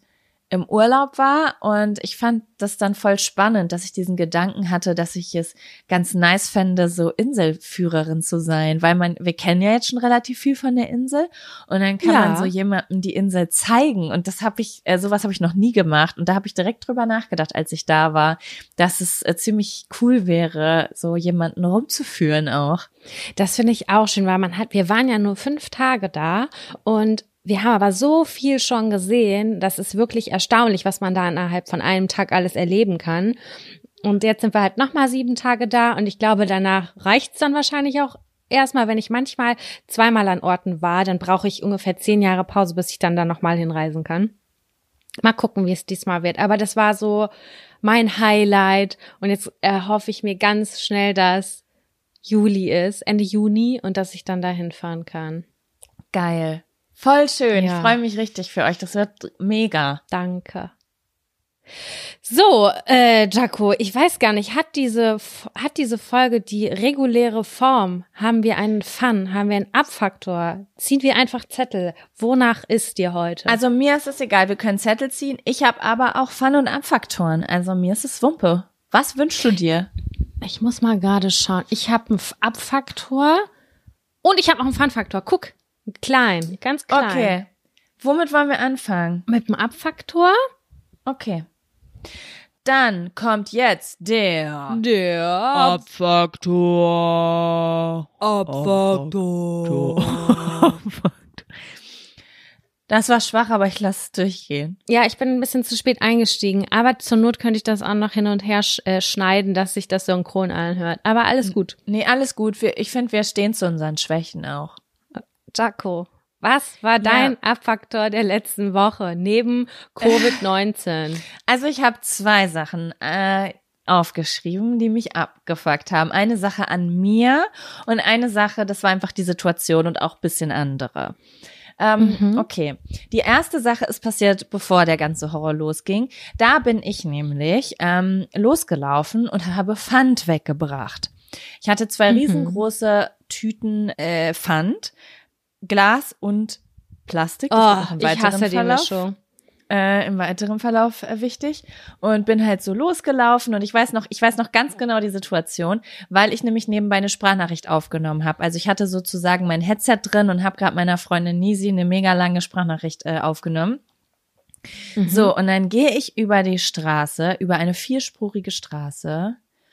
im Urlaub war und ich fand das dann voll spannend, dass ich diesen Gedanken hatte, dass ich es ganz nice fände, so Inselführerin zu sein, weil man, wir kennen ja jetzt schon relativ viel von der Insel und dann kann Ja. man so jemandem die Insel zeigen und das habe ich, äh, sowas habe ich noch nie gemacht und da habe ich direkt drüber nachgedacht, als ich da war, dass es äh, ziemlich cool wäre, so jemanden rumzuführen auch. Das finde ich auch schön, weil man hat, wir waren ja nur fünf Tage da und wir haben aber so viel schon gesehen, das ist wirklich erstaunlich, was man da innerhalb von einem Tag alles erleben kann. Und jetzt sind wir halt nochmal sieben Tage da und ich glaube, danach reicht's dann wahrscheinlich auch erstmal, wenn ich manchmal zweimal an Orten war, dann brauche ich ungefähr zehn Jahre Pause, bis ich dann da nochmal hinreisen kann. Mal gucken, wie es diesmal wird. Aber das war so mein Highlight und jetzt erhoffe ich mir ganz schnell, dass Juli ist, Ende Juni und dass ich dann da hinfahren kann. Geil. Voll schön. Ja. Ich freue mich richtig für euch. Das wird mega. Danke. So, äh, Jaco, ich weiß gar nicht, hat diese, hat diese Folge die reguläre Form? Haben wir einen Fun? Haben wir einen Abfaktor? Ziehen wir einfach Zettel? Wonach ist dir heute? Also mir ist es egal, wir können Zettel ziehen. Ich habe aber auch Fun- und Abfaktoren. Also mir ist es Wumpe. Was wünschst du dir? Ich muss mal gerade schauen. Ich habe einen Abfaktor und ich habe auch einen Fun-Faktor. Guck, klein, ganz klein. Okay. Womit wollen wir anfangen? Mit dem Abfaktor? Okay. Dann kommt jetzt der Der Abfaktor. Abfaktor. Das war schwach, aber ich lasse es durchgehen. Ja, ich bin ein bisschen zu spät eingestiegen, aber zur Not könnte ich das auch noch hin und her sch äh, schneiden, dass sich das synchron anhört. Aber alles gut. Nee, alles gut. Wir, ich finde, wir stehen zu unseren Schwächen auch. Jaco, was war dein ja. Abfaktor der letzten Woche neben Covid neunzehn? Also ich habe zwei Sachen äh, aufgeschrieben, die mich abgefuckt haben. Eine Sache an mir und eine Sache, das war einfach die Situation und auch ein bisschen andere. Ähm, mhm. Okay, die erste Sache ist passiert, bevor der ganze Horror losging. Da bin ich nämlich ähm, losgelaufen und habe Pfand weggebracht. Ich hatte zwei mhm. riesengroße Tüten äh, Pfand, Glas und Plastik. Das oh, ich hasse die Mischung. Äh, im weiteren Verlauf äh, wichtig und bin halt so losgelaufen und ich weiß noch, ich weiß noch ganz genau die Situation, weil ich nämlich nebenbei eine Sprachnachricht aufgenommen habe. Also ich hatte sozusagen mein Headset drin und habe gerade meiner Freundin Nisi eine mega lange Sprachnachricht äh, aufgenommen. Mhm. So, und dann gehe ich über die Straße, über eine vierspurige Straße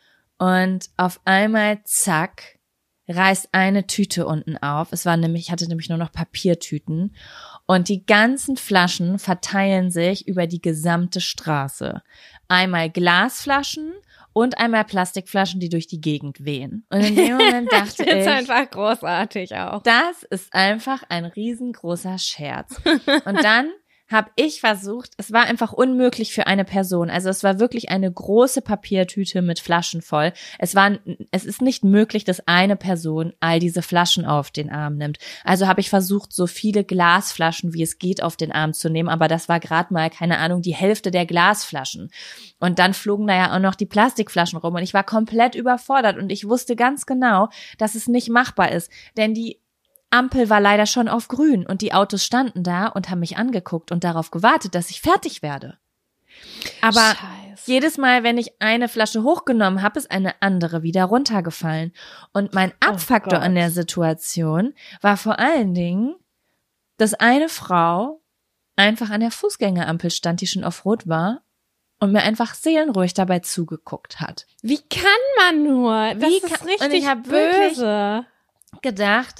und auf einmal, zack, reißt eine Tüte unten auf. Es war nämlich, ich hatte nämlich nur noch Papiertüten und die ganzen Flaschen verteilen sich über die gesamte Straße. Einmal Glasflaschen und einmal Plastikflaschen, die durch die Gegend wehen. Und in dem Moment dachte das ist ich, einfach großartig auch. Das ist einfach ein riesengroßer Scherz. Und dann habe ich versucht, es war einfach unmöglich für eine Person. Also es war wirklich eine große Papiertüte mit Flaschen voll. Es war, es ist nicht möglich, dass eine Person all diese Flaschen auf den Arm nimmt. Also habe ich versucht, so viele Glasflaschen, wie es geht, auf den Arm zu nehmen. Aber das war gerade mal, keine Ahnung, die Hälfte der Glasflaschen. Und dann flogen da ja auch noch die Plastikflaschen rum. Und ich war komplett überfordert. Und ich wusste ganz genau, dass es nicht machbar ist. Denn die Ampel war leider schon auf grün und die Autos standen da und haben mich angeguckt und darauf gewartet, dass ich fertig werde. Aber Scheiße. Jedes Mal, wenn ich eine Flasche hochgenommen habe, ist eine andere wieder runtergefallen. Und mein Abfaktor oh an der Situation war vor allen Dingen, dass eine Frau einfach an der Fußgängerampel stand, die schon auf Rot war und mir einfach seelenruhig dabei zugeguckt hat. Wie kann man nur? Das Wie ist kann, richtig und ich hab böse. gedacht,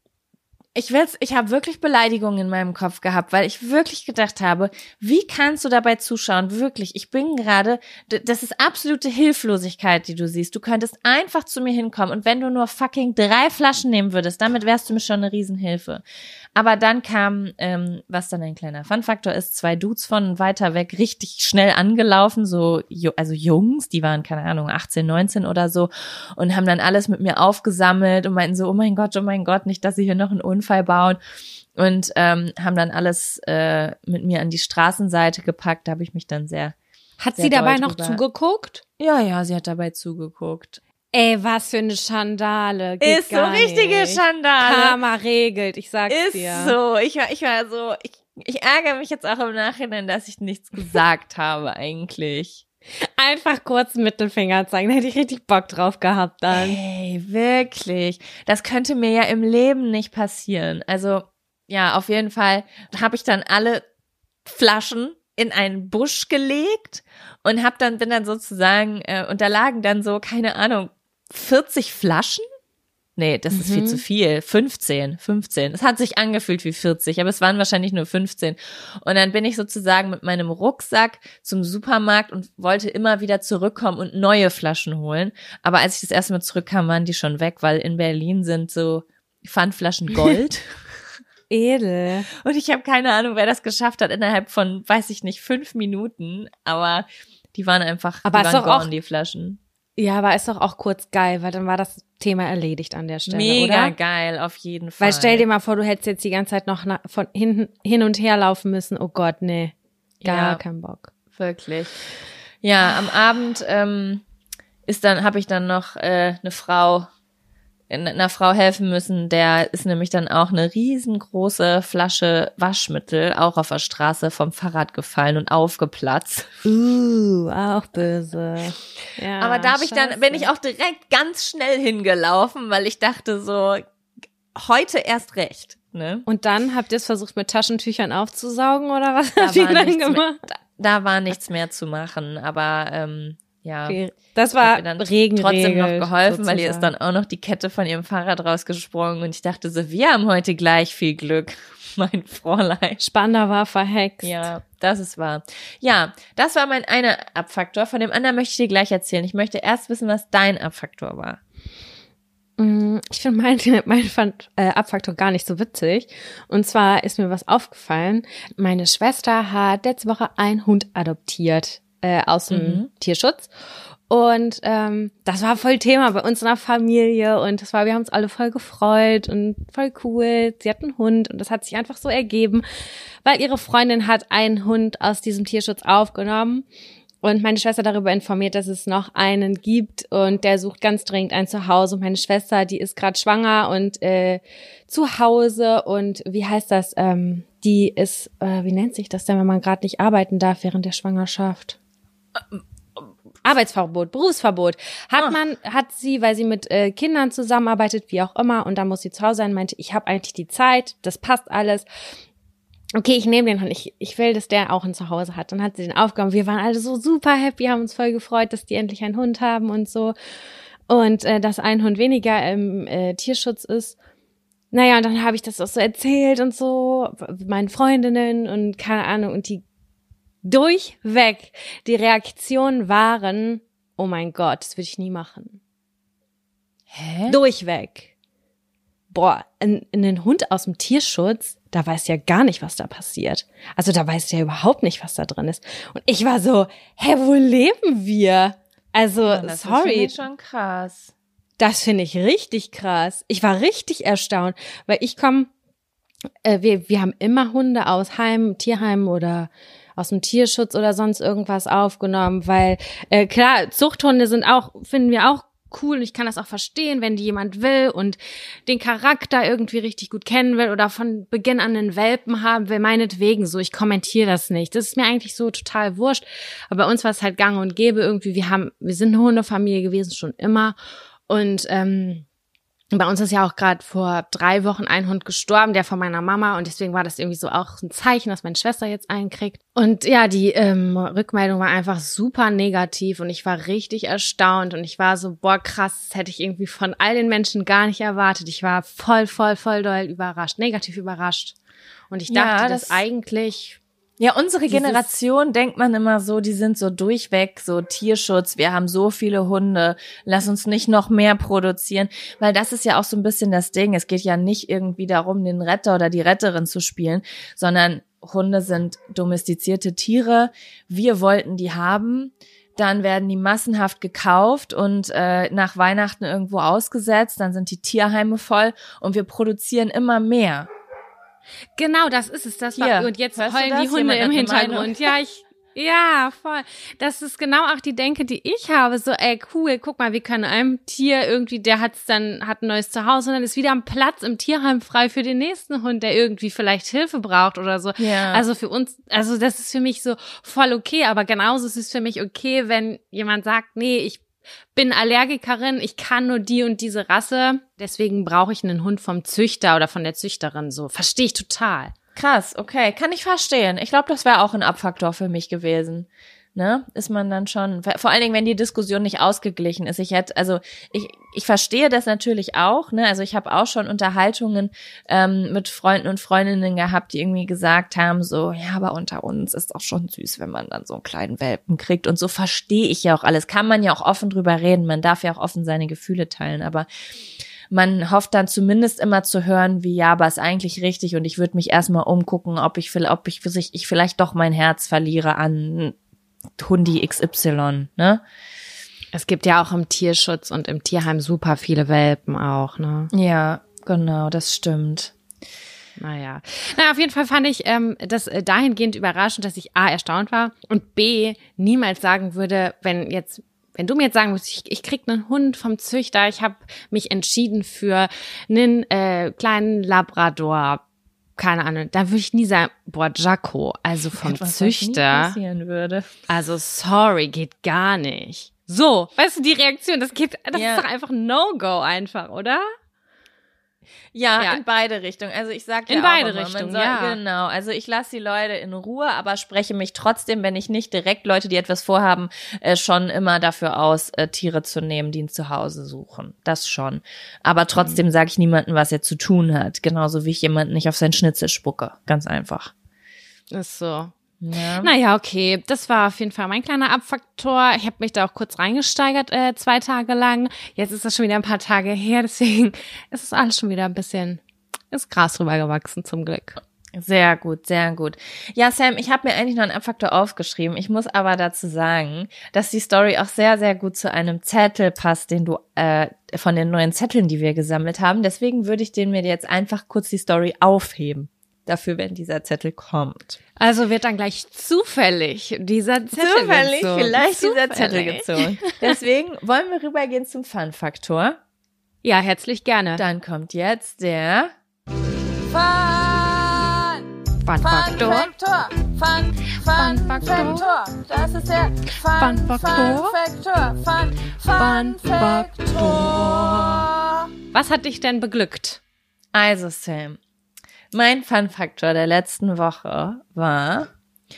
Ich will's, ich habe wirklich Beleidigungen in meinem Kopf gehabt, weil ich wirklich gedacht habe, wie kannst du dabei zuschauen? Wirklich, ich bin gerade, das ist absolute Hilflosigkeit, die du siehst. Du könntest einfach zu mir hinkommen und wenn du nur fucking drei Flaschen nehmen würdest, damit wärst du mir schon eine Riesenhilfe. Aber dann kam, ähm, was dann ein kleiner Fun-Faktor ist, zwei Dudes von weiter weg richtig schnell angelaufen, so, also Jungs, die waren, keine Ahnung, achtzehn, neunzehn oder so und haben dann alles mit mir aufgesammelt und meinten so, oh mein Gott, oh mein Gott, nicht, dass sie hier noch einen Unfall bauen und ähm, haben dann alles äh, mit mir an die Straßenseite gepackt. Da habe ich mich dann sehr Hat sehr sie dabei doll noch drüber. zugeguckt? Ja, ja, sie hat dabei zugeguckt. Ey, was für eine Schande. Geht Ist so gar richtige nicht. Schandale. Karma regelt, ich sag's Ist dir. so. Ich war, ich war so, ich Ich ärgere mich jetzt auch im Nachhinein, dass ich nichts gesagt habe eigentlich. Einfach kurz Mittelfinger zeigen, da hätte ich richtig Bock drauf gehabt dann. Ey, wirklich. Das könnte mir ja im Leben nicht passieren. Also, ja, auf jeden Fall habe ich dann alle Flaschen in einen Busch gelegt und hab dann, bin dann sozusagen, äh, und da lagen dann so, keine Ahnung, vierzig Flaschen? Nee, das ist mhm. viel zu viel. fünfzehn, fünfzehn. Es hat sich angefühlt wie vierzig, aber es waren wahrscheinlich nur fünfzehn. Und dann bin ich sozusagen mit meinem Rucksack zum Supermarkt und wollte immer wieder zurückkommen und neue Flaschen holen. Aber als ich das erste Mal zurückkam, waren die schon weg, weil in Berlin sind so Pfandflaschen Gold. Edel. Und ich habe keine Ahnung, wer das geschafft hat innerhalb von, weiß ich nicht, fünf Minuten. Aber die waren einfach, aber die waren gone, auch, die Flaschen. Ja, aber ist doch auch kurz geil, weil dann war das Thema erledigt an der Stelle, Mega oder? geil, auf jeden Fall. Weil stell dir mal vor, du hättest jetzt die ganze Zeit noch na, von hin, hin und her laufen müssen. Oh Gott, nee, gar ja, kein Bock. Wirklich. Ja, am Abend ähm, ist dann, habe ich dann noch äh, eine Frau, einer Frau helfen müssen, der ist nämlich dann auch eine riesengroße Flasche Waschmittel auch auf der Straße vom Fahrrad gefallen und aufgeplatzt. Uh, auch böse. Ja, aber da habe ich dann, scheiße. bin ich auch direkt ganz schnell hingelaufen, weil ich dachte so, heute erst recht. Ne? Und dann habt ihr es versucht mit Taschentüchern aufzusaugen oder was da habt ihr war dann nichts gemacht? mehr, da, da war nichts mehr zu machen, aber ähm, ja, okay. Das war dann Regenregel, trotzdem noch geholfen, sozusagen. weil ihr ist dann auch noch die Kette von ihrem Fahrrad rausgesprungen und ich dachte so, wir haben heute gleich viel Glück, mein Fräulein. Spannender war verhext. Ja, das ist wahr. Ja, das war mein einer Abfaktor. Von dem anderen möchte ich dir gleich erzählen. Ich möchte erst wissen, was dein Abfaktor war. Ich finde mein, mein äh, Abfaktor gar nicht so witzig. Und zwar ist mir was aufgefallen. Meine Schwester hat letzte Woche einen Hund adoptiert äh, aus dem mhm. Tierschutz. Und ähm, das war voll Thema bei uns in der Familie und das war, wir haben uns alle voll gefreut und voll cool. Sie hat einen Hund und das hat sich einfach so ergeben, weil ihre Freundin hat einen Hund aus diesem Tierschutz aufgenommen und meine Schwester darüber informiert, dass es noch einen gibt und der sucht ganz dringend ein Zuhause. Und meine Schwester, die ist gerade schwanger und äh, zu Hause und wie heißt das? Ähm, die ist, äh, wie nennt sich das denn, wenn man gerade nicht arbeiten darf während der Schwangerschaft? Arbeitsverbot, Berufsverbot. Hat Ach. man, hat sie, weil sie mit äh, Kindern zusammenarbeitet, wie auch immer, und da muss sie zu Hause sein, meinte, ich habe eigentlich die Zeit, das passt alles. Okay, ich nehme den Hund, ich, ich will, dass der auch ein Zuhause hat. Dann hat sie den aufgenommen. Wir waren alle so super happy, haben uns voll gefreut, dass die endlich einen Hund haben und so. Und äh, dass ein Hund weniger im äh, Tierschutz ist. Naja, und dann habe ich das auch so erzählt und so, meinen Freundinnen und keine Ahnung, und die durchweg, die Reaktionen waren, oh mein Gott, das würde ich nie machen. Hä? Durchweg. Boah, in, in den Hund aus dem Tierschutz, da weiß ja gar nicht, was da passiert. Also da weiß ja überhaupt nicht, was da drin ist. Und ich war so, hä, wo leben wir? Also, ja, das sorry. Das ist schon krass. Das finde ich richtig krass. Ich war richtig erstaunt, weil ich komme, äh, wir, wir haben immer Hunde aus Heimen, Tierheimen oder aus dem Tierschutz oder sonst irgendwas aufgenommen, weil äh, klar, Zuchthunde sind auch, finden wir auch cool. Ich kann das auch verstehen, wenn die jemand will und den Charakter irgendwie richtig gut kennen will oder von Beginn an einen Welpen haben will, meinetwegen so. Ich kommentiere das nicht. Das ist mir eigentlich so total wurscht. Aber bei uns war es halt gang und gäbe irgendwie. Wir haben, wir sind eine Hundefamilie gewesen, schon immer. Und ähm, bei uns ist ja auch gerade vor drei Wochen ein Hund gestorben, der von meiner Mama. Und deswegen war das irgendwie so auch ein Zeichen, dass meine Schwester jetzt einen kriegt. Und ja, die ähm, Rückmeldung war einfach super negativ. Und ich war richtig erstaunt. Und ich war so, boah, krass, das hätte ich irgendwie von all den Menschen gar nicht erwartet. Ich war voll, voll, voll doll überrascht, negativ überrascht. Und ich dachte, ja, das, das eigentlich... Ja, unsere Generation denkt man immer so, die sind so durchweg, so Tierschutz, wir haben so viele Hunde, lass uns nicht noch mehr produzieren, weil das ist ja auch so ein bisschen das Ding, es geht ja nicht irgendwie darum, den Retter oder die Retterin zu spielen, sondern Hunde sind domestizierte Tiere, wir wollten die haben, dann werden die massenhaft gekauft und äh, nach Weihnachten irgendwo ausgesetzt, dann sind die Tierheime voll und wir produzieren immer mehr. Genau, das ist es. Das Hier, war, und jetzt heulen die Hunde im Hintergrund. Ja, ich, Ja, voll. Das ist genau auch die Denke, die ich habe. So, ey, cool, guck mal, wir können einem Tier irgendwie, der hat's dann, hat ein neues Zuhause und dann ist wieder ein Platz im Tierheim frei für den nächsten Hund, der irgendwie vielleicht Hilfe braucht oder so. Ja. Also für uns, also das ist für mich so voll okay, aber genauso ist es für mich okay, wenn jemand sagt, nee, ich bin Allergikerin, ich kann nur die und diese Rasse, deswegen brauche ich einen Hund vom Züchter oder von der Züchterin, so. Verstehe ich total. Krass, okay, kann ich verstehen. Ich glaube, das wäre auch ein Abfaktor für mich gewesen. Ne? Ist man dann schon, vor allen Dingen, wenn die Diskussion nicht ausgeglichen ist. Ich hätte, also ich ich verstehe das natürlich auch, ne? Also ich habe auch schon Unterhaltungen ähm, mit Freunden und Freundinnen gehabt, die irgendwie gesagt haben, so, ja, aber unter uns ist auch schon süß, wenn man dann so einen kleinen Welpen kriegt. Und so verstehe ich ja auch alles. Kann man ja auch offen drüber reden. Man darf ja auch offen seine Gefühle teilen, aber man hofft dann zumindest immer zu hören, wie, ja, aber ist eigentlich richtig und ich würde mich erstmal umgucken, ob ich, ob ich, ich vielleicht doch mein Herz verliere an Hundi X Y, ne? Es gibt ja auch im Tierschutz und im Tierheim super viele Welpen auch, ne? Ja, genau, das stimmt. Naja. Na, auf jeden Fall fand ich ähm, das äh, dahingehend überraschend, dass ich A, erstaunt war und B, niemals sagen würde, wenn jetzt Wenn du mir jetzt sagen würdest, ich, ich krieg einen Hund vom Züchter, ich habe mich entschieden für einen äh, kleinen Labrador, keine Ahnung, da würde ich nie sagen, boah, Jacko, also vom Etwas, Züchter. was nie passieren würde. Also sorry, geht gar nicht. So, weißt du, die Reaktion, das geht, das Ja. ist doch einfach No-Go einfach, oder? Ja, Ja. in beide Richtungen. Also ich sag ja In auch beide immer, Richtungen, man soll, ja. Genau, also ich lasse die Leute in Ruhe, aber spreche mich trotzdem, wenn ich nicht direkt Leute, die etwas vorhaben, äh, schon immer dafür aus, äh, Tiere zu nehmen, die ein Zuhause suchen. Das schon. Aber trotzdem Mhm. sage ich niemandem, was er zu tun hat. Genauso wie ich jemanden nicht auf sein Schnitzel spucke. Ganz einfach. Ist so. Ja. Naja, okay, das war auf jeden Fall mein kleiner Abfaktor. Ich habe mich da auch kurz reingesteigert, äh, zwei Tage lang. Jetzt ist das schon wieder ein paar Tage her, deswegen ist es alles schon wieder ein bisschen, ist Gras rübergewachsen zum Glück. Sehr gut, sehr gut. Ja, Sam, ich habe mir eigentlich noch einen Abfaktor aufgeschrieben. Ich muss aber dazu sagen, dass die Story auch sehr, sehr gut zu einem Zettel passt, den du äh, von den neuen Zetteln, die wir gesammelt haben. Deswegen würde ich den mir jetzt einfach kurz die Story aufheben. Dafür, wenn dieser Zettel kommt. Also wird dann gleich zufällig dieser Zettel Zufällig gezogen. vielleicht Zufällig. dieser Zettel gezogen. Deswegen wollen wir rübergehen zum Fun-Faktor. Ja, herzlich gerne. Dann kommt jetzt der Fun, Fun Faktor. Faktor. Fun, Fun, Fun Faktor. Faktor. Das ist der Fun, Fun Faktor. Faktor. Fun, Fun, Fun Faktor. Was hat dich denn beglückt? Also Sam, mein Fun-Faktor der letzten Woche war,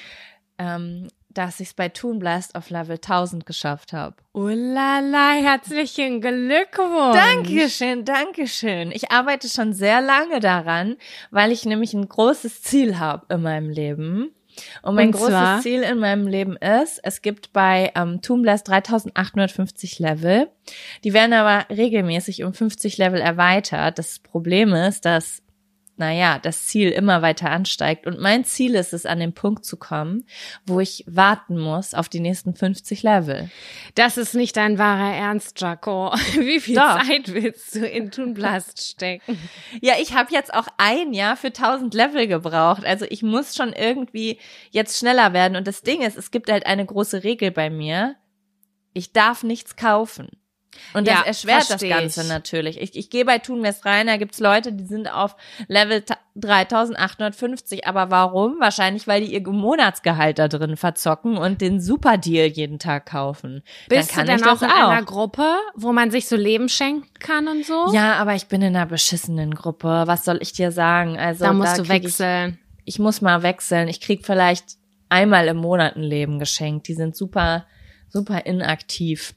ähm, dass ich es bei Toon Blast auf Level tausend geschafft habe. Ulala, herzlichen Glückwunsch. Dankeschön, Dankeschön. Ich arbeite schon sehr lange daran, weil ich nämlich ein großes Ziel habe in meinem Leben. Und mein Und großes zwar? Ziel in meinem Leben ist, es gibt bei ähm, Toon Blast dreitausendachthundertfünfzig Level. Die werden aber regelmäßig um fünfzig Level erweitert. Das Problem ist, dass naja, das Ziel immer weiter ansteigt. Und mein Ziel ist es, an den Punkt zu kommen, wo ich warten muss auf die nächsten fünfzig Level. Das ist nicht dein wahrer Ernst, Jaco. Wie viel Doch. Zeit willst du in Toon Blast stecken? Ja, ich habe jetzt auch ein Jahr für tausend Level gebraucht. Also ich muss schon irgendwie jetzt schneller werden. Und das Ding ist, es gibt halt eine große Regel bei mir. Ich darf nichts kaufen. Und das Ja, erschwert das versteh Ganze ich. natürlich. Ich, ich gehe bei Toon Blast rein, da gibt's Leute, die sind auf Level ta- dreitausendachthundertfünfzig. Aber warum? Wahrscheinlich, weil die ihr Monatsgehalt da drin verzocken und den Super-Deal jeden Tag kaufen. Bist dann du kann denn ich auch das in einer auch. Gruppe, wo man sich so Leben schenken kann und so? Ja, aber ich bin in einer beschissenen Gruppe. Was soll ich dir sagen? Also da musst du krieg wechseln. Ich, ich muss mal wechseln. Ich krieg vielleicht einmal im Monat ein Leben geschenkt. Die sind super, super inaktiv.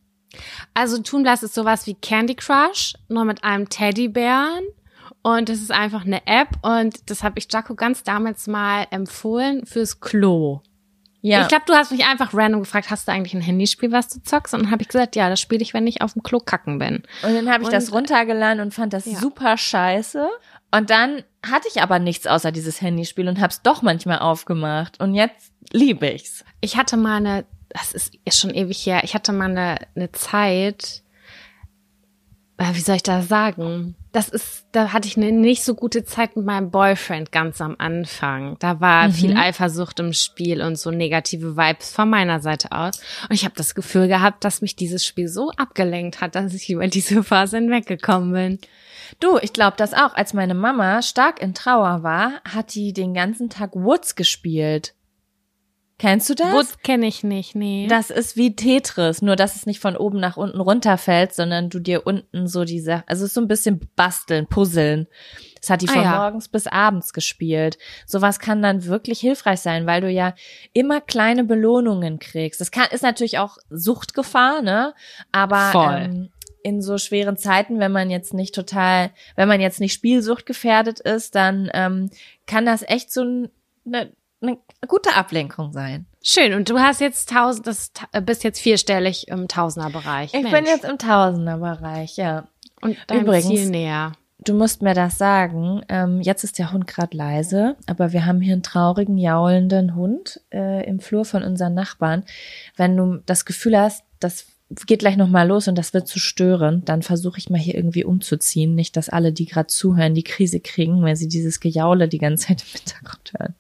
Also Toon Blast ist sowas wie Candy Crush, nur mit einem Teddybären. Und das ist einfach eine App und das habe ich Jaco ganz damals mal empfohlen fürs Klo. Ja. Ich glaube, du hast mich einfach random gefragt, hast du eigentlich ein Handyspiel, was du zockst? Und dann habe ich gesagt, ja, das spiele ich, wenn ich auf dem Klo kacken bin. Und dann habe ich Und- das runtergeladen und fand das Ja. super scheiße. Und dann hatte ich aber nichts außer dieses Handyspiel und hab's doch manchmal aufgemacht. Und jetzt liebe ich's. Ich hatte mal eine, das ist ist schon ewig her, ich hatte mal eine, eine Zeit, äh, wie soll ich das sagen? Das ist, da hatte ich eine nicht so gute Zeit mit meinem Boyfriend ganz am Anfang. Da war Mhm. viel Eifersucht im Spiel und so negative Vibes von meiner Seite aus. Und ich habe das Gefühl gehabt, dass mich dieses Spiel so abgelenkt hat, dass ich über diese Phase hinweggekommen bin. Du, ich glaube das auch. Als meine Mama stark in Trauer war, hat die den ganzen Tag Woods gespielt. Kennst du das? Woods kenne ich nicht, nee. Das ist wie Tetris, nur dass es nicht von oben nach unten runterfällt, sondern du dir unten so diese, also es ist so ein bisschen basteln, puzzeln. Das hat die Ah, von ja. morgens bis abends gespielt. Sowas kann dann wirklich hilfreich sein, weil du ja immer kleine Belohnungen kriegst. Das kann, ist natürlich auch Suchtgefahr, ne? Aber Voll. ähm, in so schweren Zeiten, wenn man jetzt nicht total, wenn man jetzt nicht spielsuchtgefährdet ist, dann ähm, kann das echt so ein, eine, eine gute Ablenkung sein. Schön. Und du hast jetzt tausend, das äh, bist jetzt vierstellig im Tausenderbereich. Ich Mensch. bin jetzt im Tausenderbereich, ja. und deinem übrigens- Ziel näher. Du musst mir das sagen. Ähm, jetzt ist der Hund gerade leise, aber wir haben hier einen traurigen, jaulenden Hund äh, im Flur von unseren Nachbarn. Wenn du das Gefühl hast, das geht gleich nochmal los und das wird zu stören, dann versuche ich mal hier irgendwie umzuziehen. Nicht, dass alle, die gerade zuhören, die Krise kriegen, weil sie dieses Gejaule die ganze Zeit im Hintergrund hören.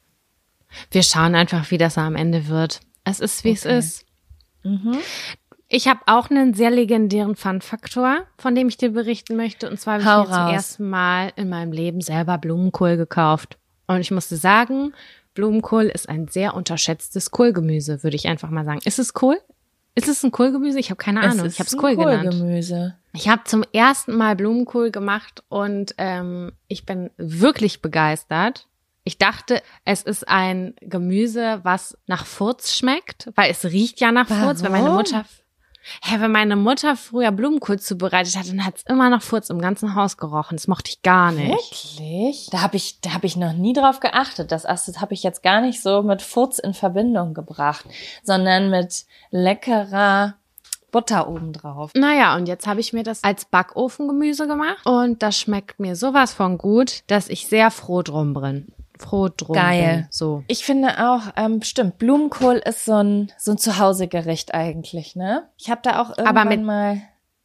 Wir schauen einfach, wie das am Ende wird. Es ist, wie Okay. es ist. Mhm. Ich habe auch einen sehr legendären Fun-Faktor, von dem ich dir berichten möchte. Und zwar habe ich Hau mir zum raus. ersten Mal in meinem Leben selber Blumenkohl gekauft. Und ich musste sagen, Blumenkohl ist ein sehr unterschätztes Kohlgemüse, würde ich einfach mal sagen. Ist es Kohl? Ist es ein Kohlgemüse? Ich habe keine Ahnung. Es Ich habe es ist Kohl ein genannt. Kohlgemüse. Ich habe zum ersten Mal Blumenkohl gemacht und ähm, ich bin wirklich begeistert. Ich dachte, es ist ein Gemüse, was nach Furz schmeckt, weil es riecht ja nach Furz. Wenn meine Warum? Mutter, hä, wenn meine Mutter früher Blumenkohl zubereitet hat, dann hat es immer nach Furz im ganzen Haus gerochen. Das mochte ich gar nicht. Wirklich? Da habe ich, da habe ich noch nie drauf geachtet. Das das habe ich jetzt gar nicht so mit Furz in Verbindung gebracht, sondern mit leckerer Butter obendrauf. Naja, und jetzt habe ich mir das als Backofengemüse gemacht und das schmeckt mir sowas von gut, dass ich sehr froh drum bin. Froh drum Geil. bin. So. Ich finde auch, ähm, stimmt, Blumenkohl ist so ein so ein Zuhausegericht eigentlich, ne? Ich habe da auch irgendwann Aber mit- mal.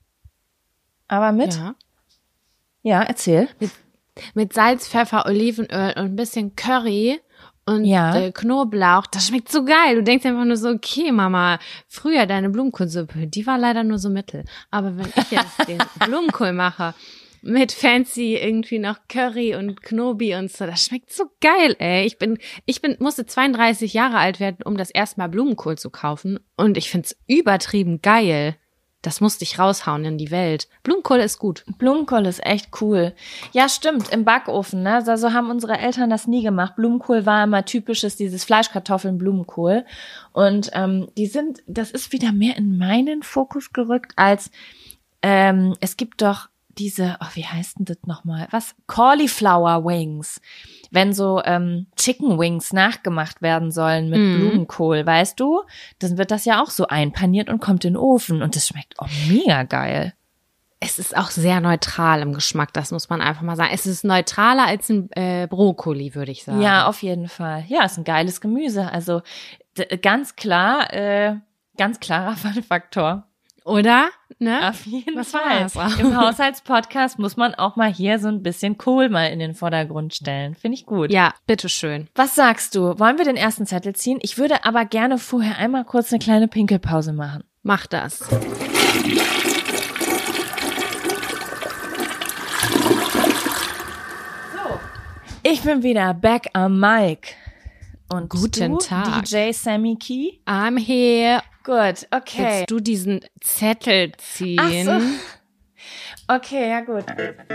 Aber mit? Ja. Ja, erzähl. Mit Salz, Pfeffer, Olivenöl und ein bisschen Curry und Ja. äh, Knoblauch. Das schmeckt so geil. Du denkst einfach nur so, okay, Mama, früher deine Blumenkohlsuppe, die war leider nur so mittel. Aber wenn ich jetzt den Blumenkohl mache mit fancy irgendwie noch Curry und Knobi und so, das schmeckt so geil, ey. Ich bin, ich bin, musste zweiunddreißig Jahre alt werden, um das erste Mal Blumenkohl zu kaufen. Und ich find's übertrieben geil. Das musste ich raushauen in die Welt. Blumenkohl ist gut. Blumenkohl ist echt cool. Ja, stimmt, im Backofen, ne? Also so haben unsere Eltern das nie gemacht. Blumenkohl war immer typisches, dieses Fleischkartoffeln, Blumenkohl. Und ähm, die sind, das ist wieder mehr in meinen Fokus gerückt, als ähm, es gibt doch diese, oh, wie heißt denn das nochmal? Was? Cauliflower Wings. Wenn so ähm, Chicken Wings nachgemacht werden sollen mit Mhm. Blumenkohl, weißt du? Dann wird das ja auch so einpaniert und kommt in den Ofen. Und das schmeckt auch mega geil. Es ist auch sehr neutral im Geschmack, das muss man einfach mal sagen. Es ist neutraler als ein äh, Brokkoli, würde ich sagen. Ja, auf jeden Fall. Ja, ist ein geiles Gemüse. Also d- ganz klar, äh, ganz klarer Faktor. Oder? Ne? Auf jeden Das Fall. war's auch. Im Haushaltspodcast muss man auch mal hier so ein bisschen Kohl mal in den Vordergrund stellen. Finde ich gut. Ja, bitteschön. Was sagst du? Wollen wir den ersten Zettel ziehen? Ich würde aber gerne vorher einmal kurz eine kleine Pinkelpause machen. Mach das. Ich bin wieder back am Mic. Und Guten du, Tag. D J Sammy Key? I'm here. Gut, okay. Willst du diesen Zettel ziehen? Ach so. Okay, ja gut.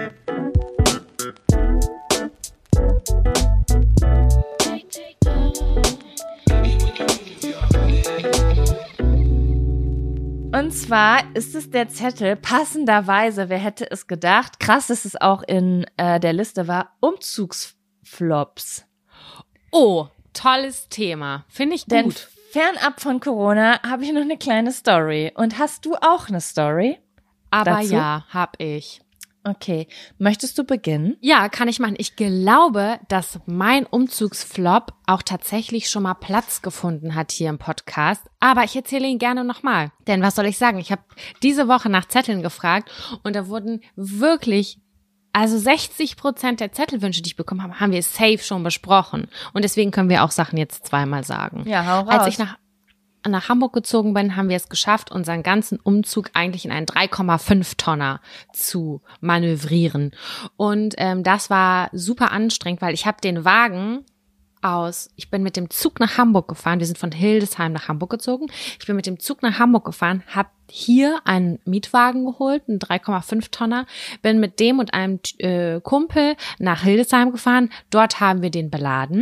Und zwar ist es der Zettel, passenderweise, wer hätte es gedacht, krass, dass es auch in äh, der Liste war, Umzugsflops. Oh, tolles Thema. Finde ich Denn gut. fernab von Corona habe ich noch eine kleine Story. Und hast du auch eine Story? Aber dazu? ja, hab ich. Okay. Möchtest du beginnen? Ja, kann ich machen. Ich glaube, dass mein Umzugsflop auch tatsächlich schon mal Platz gefunden hat hier im Podcast. Aber ich erzähle ihn gerne nochmal. Denn was soll ich sagen? Ich habe diese Woche nach Zetteln gefragt und da wurden wirklich, also sechzig Prozent der Zettelwünsche, die ich bekommen habe, haben wir safe schon besprochen. Und deswegen können wir auch Sachen jetzt zweimal sagen. Ja, hau raus. Als ich nach nach Hamburg gezogen bin, haben wir es geschafft, unseren ganzen Umzug eigentlich in einen drei Komma fünf Tonner zu manövrieren. Und ähm, das war super anstrengend, weil ich habe den Wagen aus, ich bin mit dem Zug nach Hamburg gefahren, wir sind von Hildesheim nach Hamburg gezogen, ich bin mit dem Zug nach Hamburg gefahren, habe hier einen Mietwagen geholt, einen drei Komma fünf Tonner, bin mit dem und einem äh, Kumpel nach Hildesheim gefahren, dort haben wir den beladen.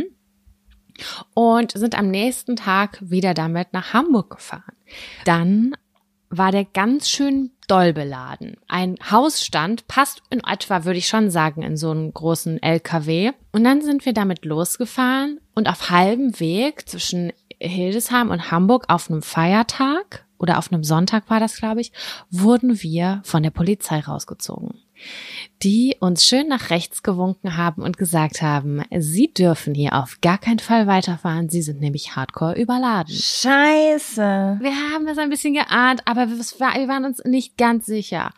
Und sind am nächsten Tag wieder damit nach Hamburg gefahren. Dann war der ganz schön doll beladen. Ein Hausstand passt in etwa, würde ich schon sagen, in so einen großen L K W. Und dann sind wir damit losgefahren und auf halbem Weg zwischen Hildesheim und Hamburg auf einem Feiertag oder auf einem Sonntag war das, glaube ich, wurden wir von der Polizei rausgezogen, die uns schön nach rechts gewunken haben und gesagt haben, sie dürfen hier auf gar keinen Fall weiterfahren, sie sind nämlich hardcore überladen. Scheiße. Wir haben das ein bisschen geahnt, aber wir waren uns nicht ganz sicher.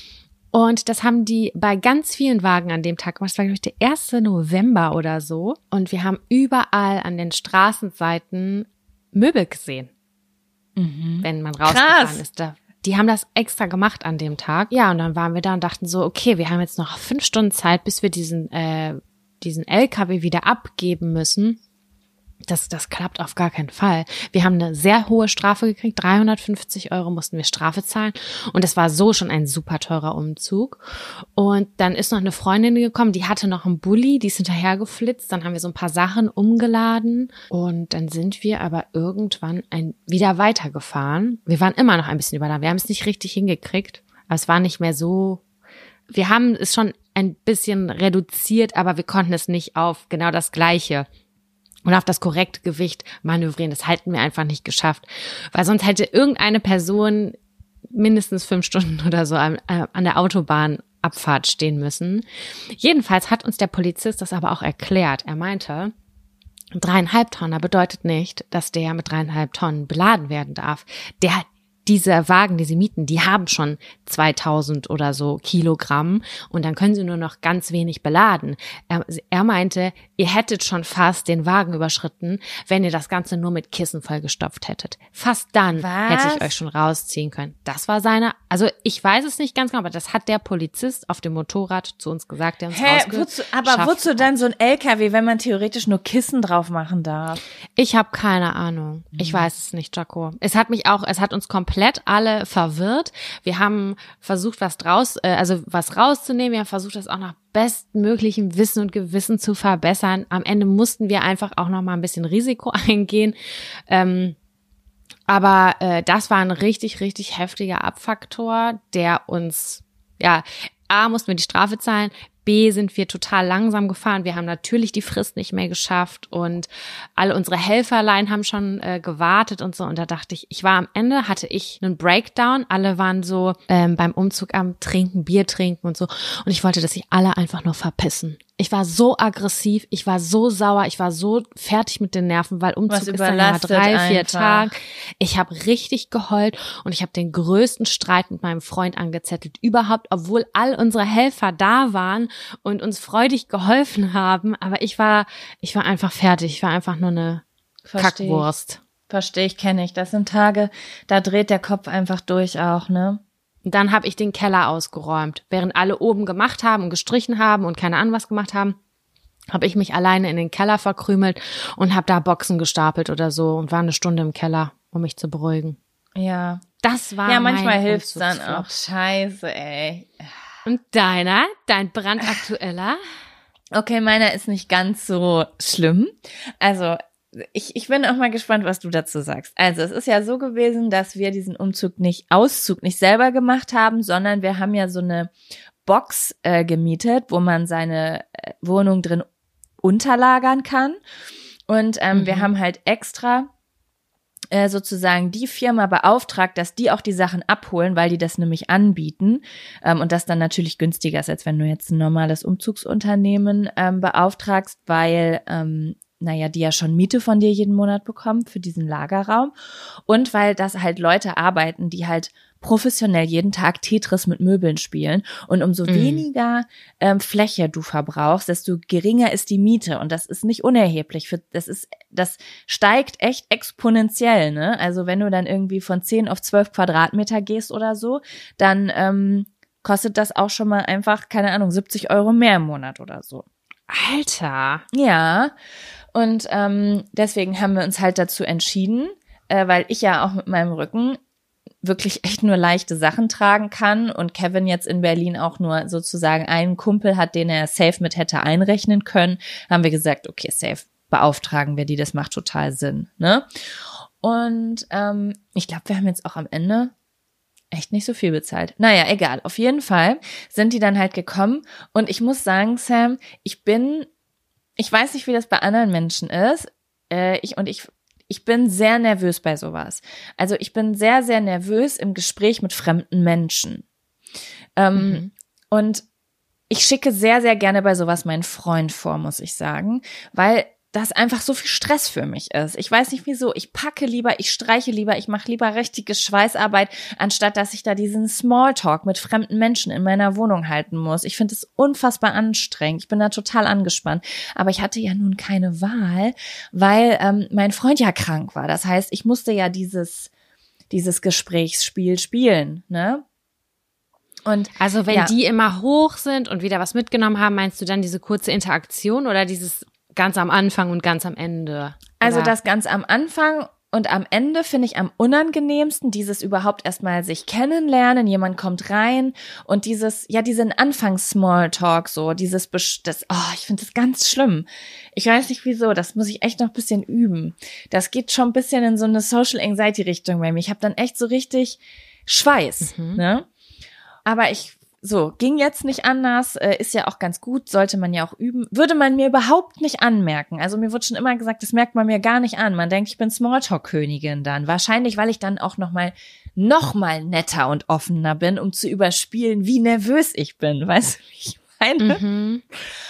Und das haben die bei ganz vielen Wagen an dem Tag gemacht. Das war, glaube ich, der erste November oder so. Und wir haben überall an den Straßenseiten Möbel gesehen, mhm. wenn man rausgefahren Krass. ist. Da Die haben das extra gemacht an dem Tag. Ja, und dann waren wir da und dachten so, okay, wir haben jetzt noch fünf Stunden Zeit, bis wir diesen äh, diesen L K W wieder abgeben müssen. Das, das klappt auf gar keinen Fall. Wir haben eine sehr hohe Strafe gekriegt. dreihundertfünfzig Euro mussten wir Strafe zahlen. Und das war so schon ein super teurer Umzug. Und dann ist noch eine Freundin gekommen, die hatte noch einen Bulli, die ist hinterhergeflitzt. Dann haben wir so ein paar Sachen umgeladen. Und dann sind wir aber irgendwann ein, wieder weitergefahren. Wir waren immer noch ein bisschen überladen. Wir haben es nicht richtig hingekriegt. Aber es war nicht mehr so. Wir haben es schon ein bisschen reduziert, aber wir konnten es nicht auf genau das Gleiche und auf das korrekte Gewicht manövrieren. Das halten wir einfach nicht geschafft. Weil sonst hätte irgendeine Person mindestens fünf Stunden oder so an, äh, an der Autobahnabfahrt stehen müssen. Jedenfalls hat uns der Polizist das aber auch erklärt. Er meinte, dreieinhalb Tonner bedeutet nicht, dass der mit dreieinhalb Tonnen beladen werden darf. Der hat Diese Wagen, die sie mieten, die haben schon zweitausend oder so Kilogramm und dann können sie nur noch ganz wenig beladen. Er, er meinte, ihr hättet schon fast den Wagen überschritten, wenn ihr das Ganze nur mit Kissen vollgestopft hättet. Fast dann Was? hätte ich euch schon rausziehen können. Das war seine, also ich weiß es nicht ganz genau, aber das hat der Polizist auf dem Motorrad zu uns gesagt, der uns Hä, rausgeschafft wozu, aber wozu dann so ein L K W, wenn man theoretisch nur Kissen drauf machen darf? Ich habe keine Ahnung. Ich weiß es nicht, Jaco. Es hat mich auch, es hat uns komplett alle verwirrt. Wir haben versucht, was draus, äh, also was rauszunehmen. Wir haben versucht, das auch nach bestmöglichem Wissen und Gewissen zu verbessern. Am Ende mussten wir einfach auch noch mal ein bisschen Risiko eingehen. Ähm, aber äh, das war ein richtig, richtig heftiger Abfaktor, der uns, ja, A, mussten wir die Strafe zahlen, B, sind wir total langsam gefahren. Wir haben natürlich die Frist nicht mehr geschafft und alle unsere Helferlein haben schon äh, gewartet und so. Und da dachte ich, ich war am Ende, hatte ich einen Breakdown. Alle waren so ähm, beim Umzug am Trinken, Bier trinken und so. Und ich wollte, dass sich alle einfach nur verpissen. Ich war so aggressiv, ich war so sauer, ich war so fertig mit den Nerven, weil Umzug ist dann ja drei, vier einfach. Tage. Ich habe richtig geheult und ich habe den größten Streit mit meinem Freund angezettelt überhaupt, obwohl all unsere Helfer da waren und uns freudig geholfen haben. Aber ich war, ich war einfach fertig. Ich war einfach nur eine Versteh Kackwurst. Verstehe ich, kenne ich. Das sind Tage, da dreht der Kopf einfach durch auch, ne? Und dann habe ich den Keller ausgeräumt. Während alle oben gemacht haben und gestrichen haben und keine Ahnung was gemacht haben, habe ich mich alleine in den Keller verkrümelt und habe da Boxen gestapelt oder so und war eine Stunde im Keller, um mich zu beruhigen. Ja. Das war Ja, manchmal mein hilft's dann Umzugsflop. auch. Scheiße, ey. Und deiner? Dein brandaktueller? Okay, meiner ist nicht ganz so schlimm. Also, ich, ich bin auch mal gespannt, was du dazu sagst. Also, es ist ja so gewesen, dass wir diesen Umzug nicht, Auszug nicht selber gemacht haben, sondern wir haben ja so eine Box äh, gemietet, wo man seine äh, Wohnung drin unterlagern kann. Und ähm, Mhm. wir haben halt extra äh, sozusagen die Firma beauftragt, dass die auch die Sachen abholen, weil die das nämlich anbieten ähm, und das dann natürlich günstiger ist, als wenn du jetzt ein normales Umzugsunternehmen ähm, beauftragst, weil ähm, naja, die ja schon Miete von dir jeden Monat bekommen für diesen Lagerraum und weil das halt Leute arbeiten, die halt professionell jeden Tag Tetris mit Möbeln spielen und umso mhm. weniger ähm, Fläche du verbrauchst, desto geringer ist die Miete und das ist nicht unerheblich. Für, das ist, das steigt echt exponentiell, ne? Also wenn du dann irgendwie von zehn auf zwölf Quadratmeter gehst oder so, dann ähm, kostet das auch schon mal einfach, keine Ahnung, siebzig Euro mehr im Monat oder so. Alter. Ja, und ähm, deswegen haben wir uns halt dazu entschieden, äh, weil ich ja auch mit meinem Rücken wirklich echt nur leichte Sachen tragen kann und Kevin jetzt in Berlin auch nur sozusagen einen Kumpel hat, den er safe mit hätte einrechnen können, haben wir gesagt, okay, safe, beauftragen wir die, das macht total Sinn, ne? Und ähm, ich glaube, wir haben jetzt auch am Ende echt nicht so viel bezahlt. Naja, egal, auf jeden Fall sind die dann halt gekommen und ich muss sagen, Sam, ich bin, ich weiß nicht, wie das bei anderen Menschen ist, äh, ich und ich Ich bin sehr nervös bei sowas. Also ich bin sehr, sehr nervös im Gespräch mit fremden Menschen. Ähm, mhm. Und ich schicke sehr, sehr gerne bei sowas meinen Freund vor, muss ich sagen, weil das einfach so viel Stress für mich ist. Ich weiß nicht wieso. Ich packe lieber, ich streiche lieber, ich mache lieber richtige Schweißarbeit, anstatt dass ich da diesen Smalltalk mit fremden Menschen in meiner Wohnung halten muss. Ich finde es unfassbar anstrengend. Ich bin da total angespannt. Aber ich hatte ja nun keine Wahl, weil ähm, mein Freund ja krank war. Das heißt, ich musste ja dieses, dieses Gesprächsspiel spielen, ne? Und also wenn ja. die immer hoch sind und wieder was mitgenommen haben, meinst du dann diese kurze Interaktion oder dieses ganz am Anfang und ganz am Ende? Also oder? Das ganz am Anfang und am Ende finde ich am unangenehmsten dieses überhaupt erstmal sich kennenlernen, jemand kommt rein und dieses, ja diesen Anfangs-Smalltalk so, dieses, das, oh, ich finde das ganz schlimm. Ich weiß nicht wieso, das muss ich echt noch ein bisschen üben. Das geht schon ein bisschen in so eine Social-Anxiety-Richtung bei mir. Ich habe dann echt so richtig Schweiß, mhm. ne? Aber ich So, ging jetzt nicht anders, äh, ist ja auch ganz gut, sollte man ja auch üben. Würde man mir überhaupt nicht anmerken. Also mir wurde schon immer gesagt, das merkt man mir gar nicht an. Man denkt, ich bin Smalltalk-Königin dann. Wahrscheinlich, weil ich dann auch nochmal noch mal netter und offener bin, um zu überspielen, wie nervös ich bin. Weißt du, wie ich meine? Mhm.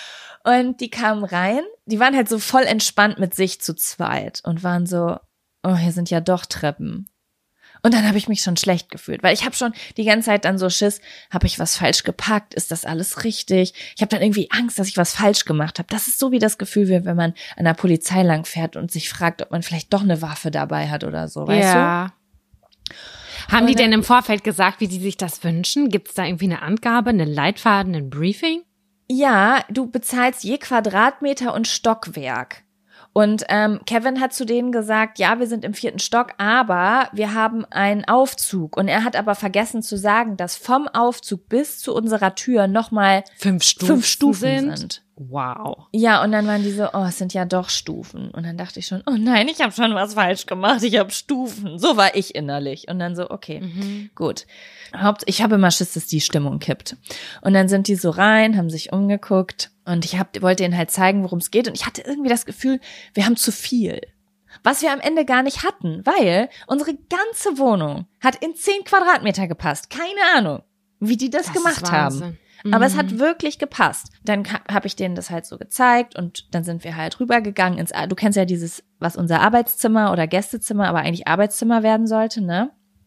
Und die kamen rein, die waren halt so voll entspannt mit sich zu zweit und waren so, oh, hier sind ja doch Treppen. Und dann habe ich mich schon schlecht gefühlt, weil ich habe schon die ganze Zeit dann so Schiss, habe ich was falsch gepackt, ist das alles richtig? Ich habe dann irgendwie Angst, dass ich was falsch gemacht habe. Das ist so wie das Gefühl, wie wenn man an der Polizei langfährt und sich fragt, ob man vielleicht doch eine Waffe dabei hat oder so, weißt ja. du? Haben und die denn im Vorfeld gesagt, wie die sich das wünschen? Gibt es da irgendwie eine Angabe, einen Leitfaden, ein Briefing? Ja, du bezahlst je Quadratmeter und Stockwerk. Und ähm, Kevin hat zu denen gesagt, ja, wir sind im vierten Stock, aber wir haben einen Aufzug. Und er hat aber vergessen zu sagen, dass vom Aufzug bis zu unserer Tür nochmal fünf Stufen, fünf Stufen sind. sind. Wow. Ja, und dann waren die so, oh, es sind ja doch Stufen. Und dann dachte ich schon, oh nein, ich habe schon was falsch gemacht, ich habe Stufen. So war ich innerlich. Und dann so, okay, mhm. gut. Haupt, ich habe immer Schiss, dass die Stimmung kippt. Und dann sind die so rein, haben sich umgeguckt. Und ich hab, wollte ihnen halt zeigen, worum es geht. Und ich hatte irgendwie das Gefühl, wir haben zu viel. Was wir am Ende gar nicht hatten, weil unsere ganze Wohnung hat in zehn Quadratmeter gepasst. Keine Ahnung, wie die das, das gemacht haben. Mhm. Aber es hat wirklich gepasst. Dann habe ich denen das halt so gezeigt und dann sind wir halt rübergegangen ins, du kennst ja dieses, was unser Arbeitszimmer oder Gästezimmer, aber eigentlich Arbeitszimmer werden sollte, ne?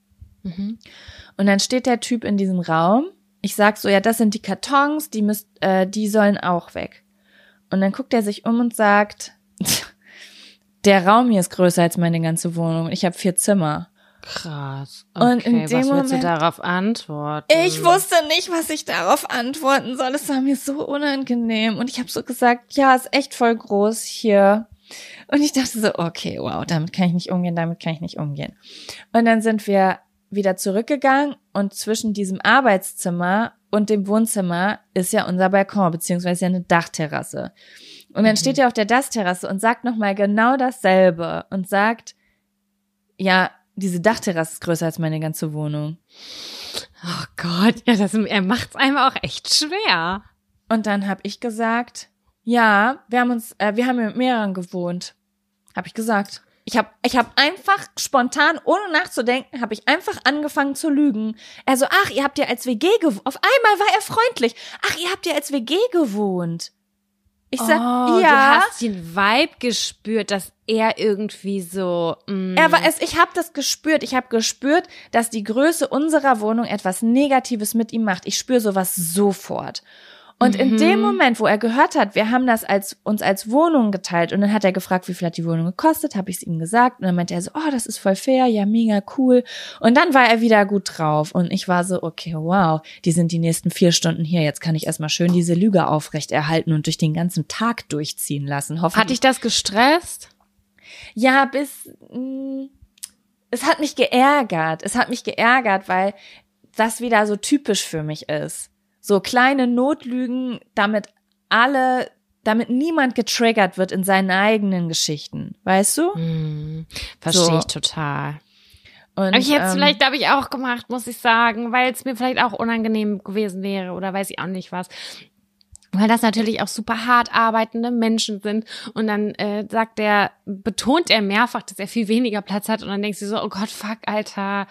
Mhm. Und dann steht der Typ in diesem Raum. Ich sag so, ja, das sind die Kartons, die müsst, äh, die sollen auch weg. Und dann guckt er sich um und sagt, der Raum hier ist größer als meine ganze Wohnung. Ich habe vier Zimmer. Krass. Okay, und in dem was Moment, willst du darauf antworten? Ich wusste nicht, was ich darauf antworten soll. Es war mir so unangenehm. Und ich habe so gesagt, ja, ist echt voll groß hier. Und ich dachte so, okay, wow, damit kann ich nicht umgehen, damit kann ich nicht umgehen. Und dann sind wir wieder zurückgegangen und zwischen diesem Arbeitszimmer und dem Wohnzimmer ist ja unser Balkon, beziehungsweise eine Dachterrasse. Und dann mhm. steht er auf der Dachterrasse und sagt nochmal genau dasselbe und sagt, ja, diese Dachterrasse ist größer als meine ganze Wohnung. Oh Gott, ja, das, er macht's einem auch echt schwer. Und dann habe ich gesagt, ja, wir haben uns, äh, wir haben mit mehreren gewohnt, habe ich gesagt. Ich habe ich hab einfach spontan, ohne nachzudenken, habe ich einfach angefangen zu lügen. Er so, ach, ihr habt ja als W G gewohnt. Auf einmal war er freundlich. Ach, ihr habt ja als W G gewohnt. Ich sag, oh, ja. Du hast den Vibe gespürt, dass er irgendwie so. Mm. Er war es. Ich habe das gespürt. Ich habe gespürt, dass die Größe unserer Wohnung etwas Negatives mit ihm macht. Ich spüre sowas sofort. Und in dem Moment, wo er gehört hat, wir haben das als uns als Wohnung geteilt und dann hat er gefragt, wie viel hat die Wohnung gekostet, habe ich es ihm gesagt und dann meinte er so, oh, das ist voll fair, ja, mega cool. Und dann war er wieder gut drauf und ich war so, okay, wow, die sind die nächsten vier Stunden hier, jetzt kann ich erstmal schön diese Lüge aufrechterhalten und durch den ganzen Tag durchziehen lassen. Hoffentlich. Hat dich das gestresst? Ja, bis, mh, es hat mich geärgert, es hat mich geärgert, weil das wieder so typisch für mich ist. So kleine Notlügen, damit alle, damit niemand getriggert wird in seinen eigenen Geschichten, weißt du? Hm, verstehe So. ich total. Und, Aber ich hätte es ähm, vielleicht, glaube ich, auch gemacht, muss ich sagen, weil es mir vielleicht auch unangenehm gewesen wäre oder weiß ich auch nicht was. Weil das natürlich auch super hart arbeitende Menschen sind und dann äh, sagt er, betont er mehrfach, dass er viel weniger Platz hat und dann denkst du so, oh Gott, fuck, Alter,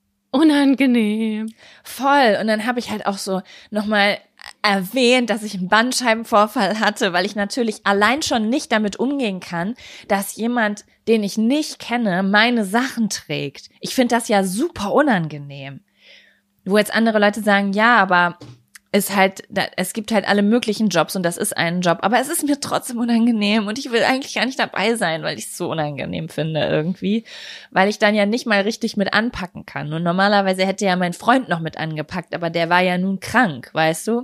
unangenehm. Voll. Und dann habe ich halt auch so nochmal erwähnt, dass ich einen Bandscheibenvorfall hatte, weil ich natürlich allein schon nicht damit umgehen kann, dass jemand, den ich nicht kenne, meine Sachen trägt. Ich finde das ja super unangenehm. Wo jetzt andere Leute sagen, ja, aber ist halt, es gibt halt alle möglichen Jobs und das ist ein Job, aber es ist mir trotzdem unangenehm und ich will eigentlich gar nicht dabei sein, weil ich es so unangenehm finde irgendwie, weil ich dann ja nicht mal richtig mit anpacken kann und normalerweise hätte ja mein Freund noch mit angepackt, aber der war ja nun krank, weißt du?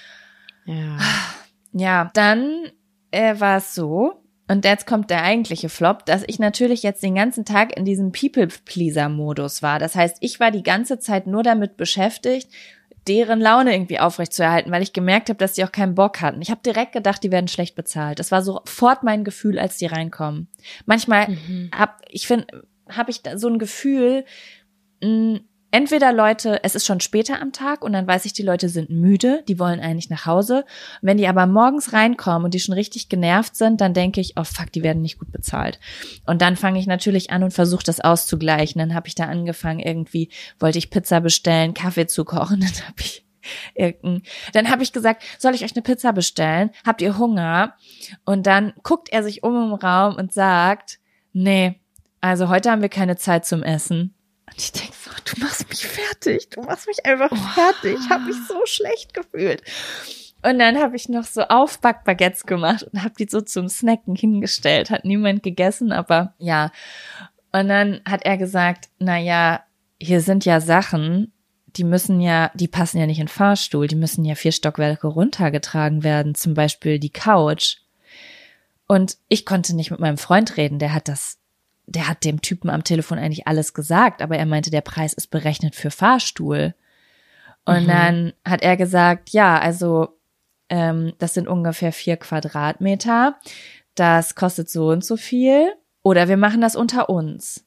Ja. Ja, dann äh, war es so und jetzt kommt der eigentliche Flop, dass ich natürlich jetzt den ganzen Tag in diesem People-Pleaser-Modus war. Das heißt, ich war die ganze Zeit nur damit beschäftigt, deren Laune irgendwie aufrechtzuerhalten, weil ich gemerkt habe, dass die auch keinen Bock hatten. Ich habe direkt gedacht, die werden schlecht bezahlt. Das war sofort mein Gefühl, als die reinkommen. Manchmal Mhm. hab ich finde, habe ich da so ein Gefühl, mh, entweder Leute, es ist schon später am Tag und dann weiß ich, die Leute sind müde, die wollen eigentlich nach Hause. Wenn die aber morgens reinkommen und die schon richtig genervt sind, dann denke ich, oh fuck, die werden nicht gut bezahlt. Und dann fange ich natürlich an und versuche das auszugleichen. Dann habe ich da angefangen, irgendwie wollte ich Pizza bestellen, Kaffee zu kochen, dann habe ich irgendein, dann habe ich gesagt, soll ich euch eine Pizza bestellen? Habt ihr Hunger? Und dann guckt er sich um im Raum und sagt, nee, also heute haben wir keine Zeit zum Essen. Und ich denke so, du machst mich fertig, du machst mich einfach fertig. Ich habe mich so schlecht gefühlt. Und dann habe ich noch so Aufbackbaguettes gemacht und habe die so zum Snacken hingestellt. Hat niemand gegessen, aber ja. Und dann hat er gesagt, na ja, hier sind ja Sachen, die müssen ja, die passen ja nicht in den Fahrstuhl, die müssen ja vier Stockwerke runtergetragen werden, zum Beispiel die Couch. Und ich konnte nicht mit meinem Freund reden, der hat das Der hat dem Typen am Telefon eigentlich alles gesagt, aber er meinte, der Preis ist berechnet für Fahrstuhl. Und Mhm. dann hat er gesagt, ja, also ähm, das sind ungefähr vier Quadratmeter, das kostet so und so viel oder wir machen das unter uns.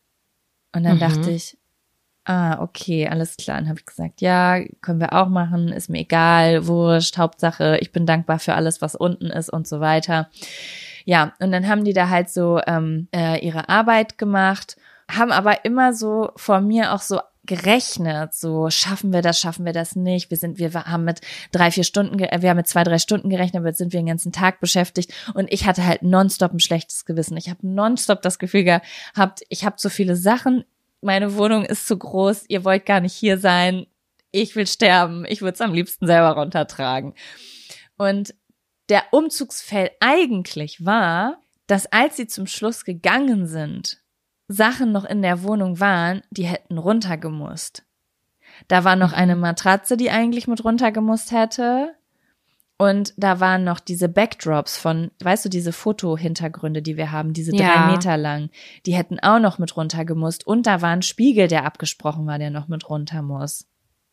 Und dann Mhm. dachte ich, ah, okay, alles klar. Dann habe ich gesagt, ja, können wir auch machen, ist mir egal, wurscht, Hauptsache, ich bin dankbar für alles, was unten ist und so weiter. Ja, und dann haben die da halt so ähm, äh, ihre Arbeit gemacht, haben aber immer so vor mir auch so gerechnet, so schaffen wir das, schaffen wir das nicht. Wir sind, wir haben mit drei, vier Stunden, ge- wir haben mit zwei, drei Stunden gerechnet, aber jetzt sind wir den ganzen Tag beschäftigt und ich hatte halt nonstop ein schlechtes Gewissen. Ich habe nonstop das Gefühl gehabt, ich habe so viele Sachen, meine Wohnung ist zu groß, ihr wollt gar nicht hier sein, ich will sterben, ich würde es am liebsten selber runtertragen. Und der Umzugsfall eigentlich war, dass als sie zum Schluss gegangen sind, Sachen noch in der Wohnung waren, die hätten runtergemusst. Da war noch eine Matratze, die eigentlich mit runtergemusst hätte. Und da waren noch diese Backdrops von, weißt du, diese Fotohintergründe, die wir haben, diese drei Ja. Meter lang, die hätten auch noch mit runtergemusst. Und da war ein Spiegel, der abgesprochen war, der noch mit runter muss.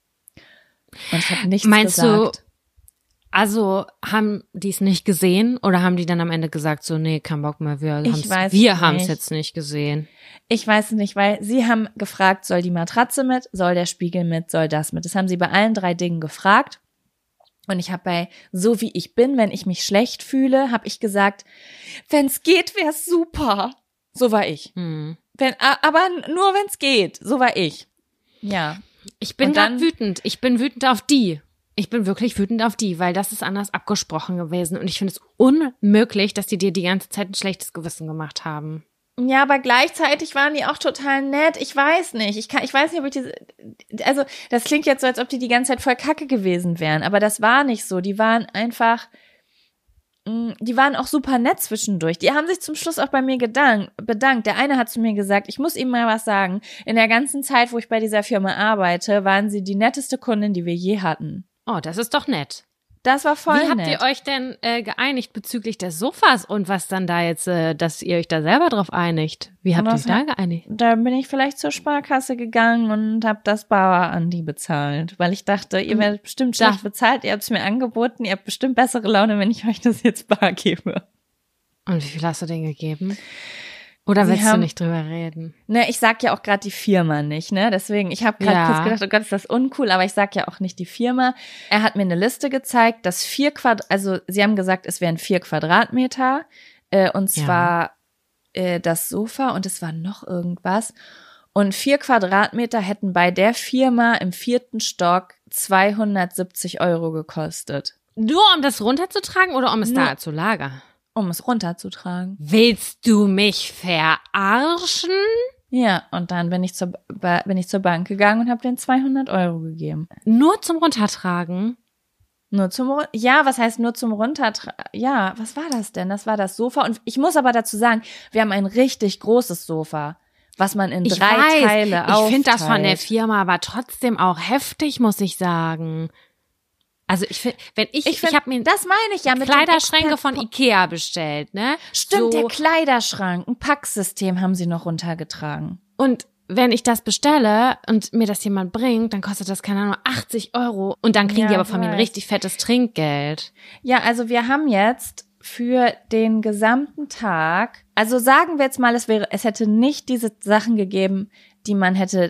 Und ich habe nichts Meinst gesagt. du, also haben die es nicht gesehen oder haben die dann am Ende gesagt, so nee, kein Bock mehr, wir Ich haben's, weiß wir es haben es nicht. jetzt nicht gesehen. Ich weiß nicht, weil sie haben gefragt, soll die Matratze mit, soll der Spiegel mit, soll das mit. Das haben sie bei allen drei Dingen gefragt. Und ich habe bei so wie ich bin, wenn ich mich schlecht fühle, habe ich gesagt, wenn's geht, wär's super. So war ich. Hm. Wenn, aber nur wenn's geht. So war ich. Ja. Ich bin Und dann- grad wütend. Ich bin wütend auf die. Ich bin wirklich wütend auf die, weil das ist anders abgesprochen gewesen. Und ich finde es unmöglich, dass die dir die ganze Zeit ein schlechtes Gewissen gemacht haben. Ja, aber gleichzeitig waren die auch total nett. Ich weiß nicht. Ich kann, ich weiß nicht, ob ich diese, also, das klingt jetzt so, als ob die die ganze Zeit voll kacke gewesen wären. Aber das war nicht so. Die waren einfach, mh, die waren auch super nett zwischendurch. Die haben sich zum Schluss auch bei mir gedankt, bedankt. Der eine hat zu mir gesagt, ich muss ihm mal was sagen. In der ganzen Zeit, wo ich bei dieser Firma arbeite, waren sie die netteste Kundin, die wir je hatten. Oh, das ist doch nett. Das war voll Wie habt nett. ihr euch denn äh, geeinigt bezüglich des Sofas und was dann da jetzt, äh, dass ihr euch da selber drauf einigt? Wie habt ihr Was euch da hat- geeinigt? Da bin ich vielleicht zur Sparkasse gegangen und habe das bar an die bezahlt, weil ich dachte, ihr werdet bestimmt schlecht bezahlt, ihr habt es mir angeboten, ihr habt bestimmt bessere Laune, wenn ich euch das jetzt bar gebe. Und wie viel hast du denen gegeben? Oder Sie willst du haben- nicht drüber reden? Ne, ich sag ja auch gerade die Firma nicht, ne? Deswegen, ich habe gerade Ja. kurz gedacht, oh Gott, ist das uncool, aber ich sag ja auch nicht die Firma. Er hat mir eine Liste gezeigt, dass vier Quadrat, also sie haben gesagt, es wären vier Quadratmeter, äh, und Ja. zwar äh, das Sofa und es war noch irgendwas. Und vier Quadratmeter hätten bei der Firma im vierten Stock zweihundertsiebzig Euro gekostet, Nur um das runterzutragen oder um es Nur- da zu lagern? um es runterzutragen. Willst du mich verarschen? Ja, und dann bin ich zur, ba- bin ich zur Bank gegangen und habe denen zweihundert Euro gegeben. Nur zum Runtertragen? Nur zum, Ru- ja, was heißt nur zum Runtertragen? Ja, was war das denn? Das war das Sofa. Und ich muss aber dazu sagen, wir haben ein richtig großes Sofa, was man in Ich drei weiß, Teile ich finde das von der aufteilt. Firma aber trotzdem auch heftig, muss ich sagen. Also ich finde, wenn ich, Ich, ich, find, habe mir das meine ich ja mit Kleiderschränke dem von Expert- Ikea bestellt, ne? Stimmt, so, der Kleiderschrank, ein Packsystem haben sie noch runtergetragen. Und wenn ich das bestelle und mir das jemand bringt, dann kostet das, keine Ahnung, achtzig Euro. Und dann kriegen Ja, die aber ich von mir ein weiß. richtig fettes Trinkgeld. Ja, also wir haben jetzt für den gesamten Tag, also sagen wir jetzt mal, es wäre, es hätte nicht diese Sachen gegeben, die man hätte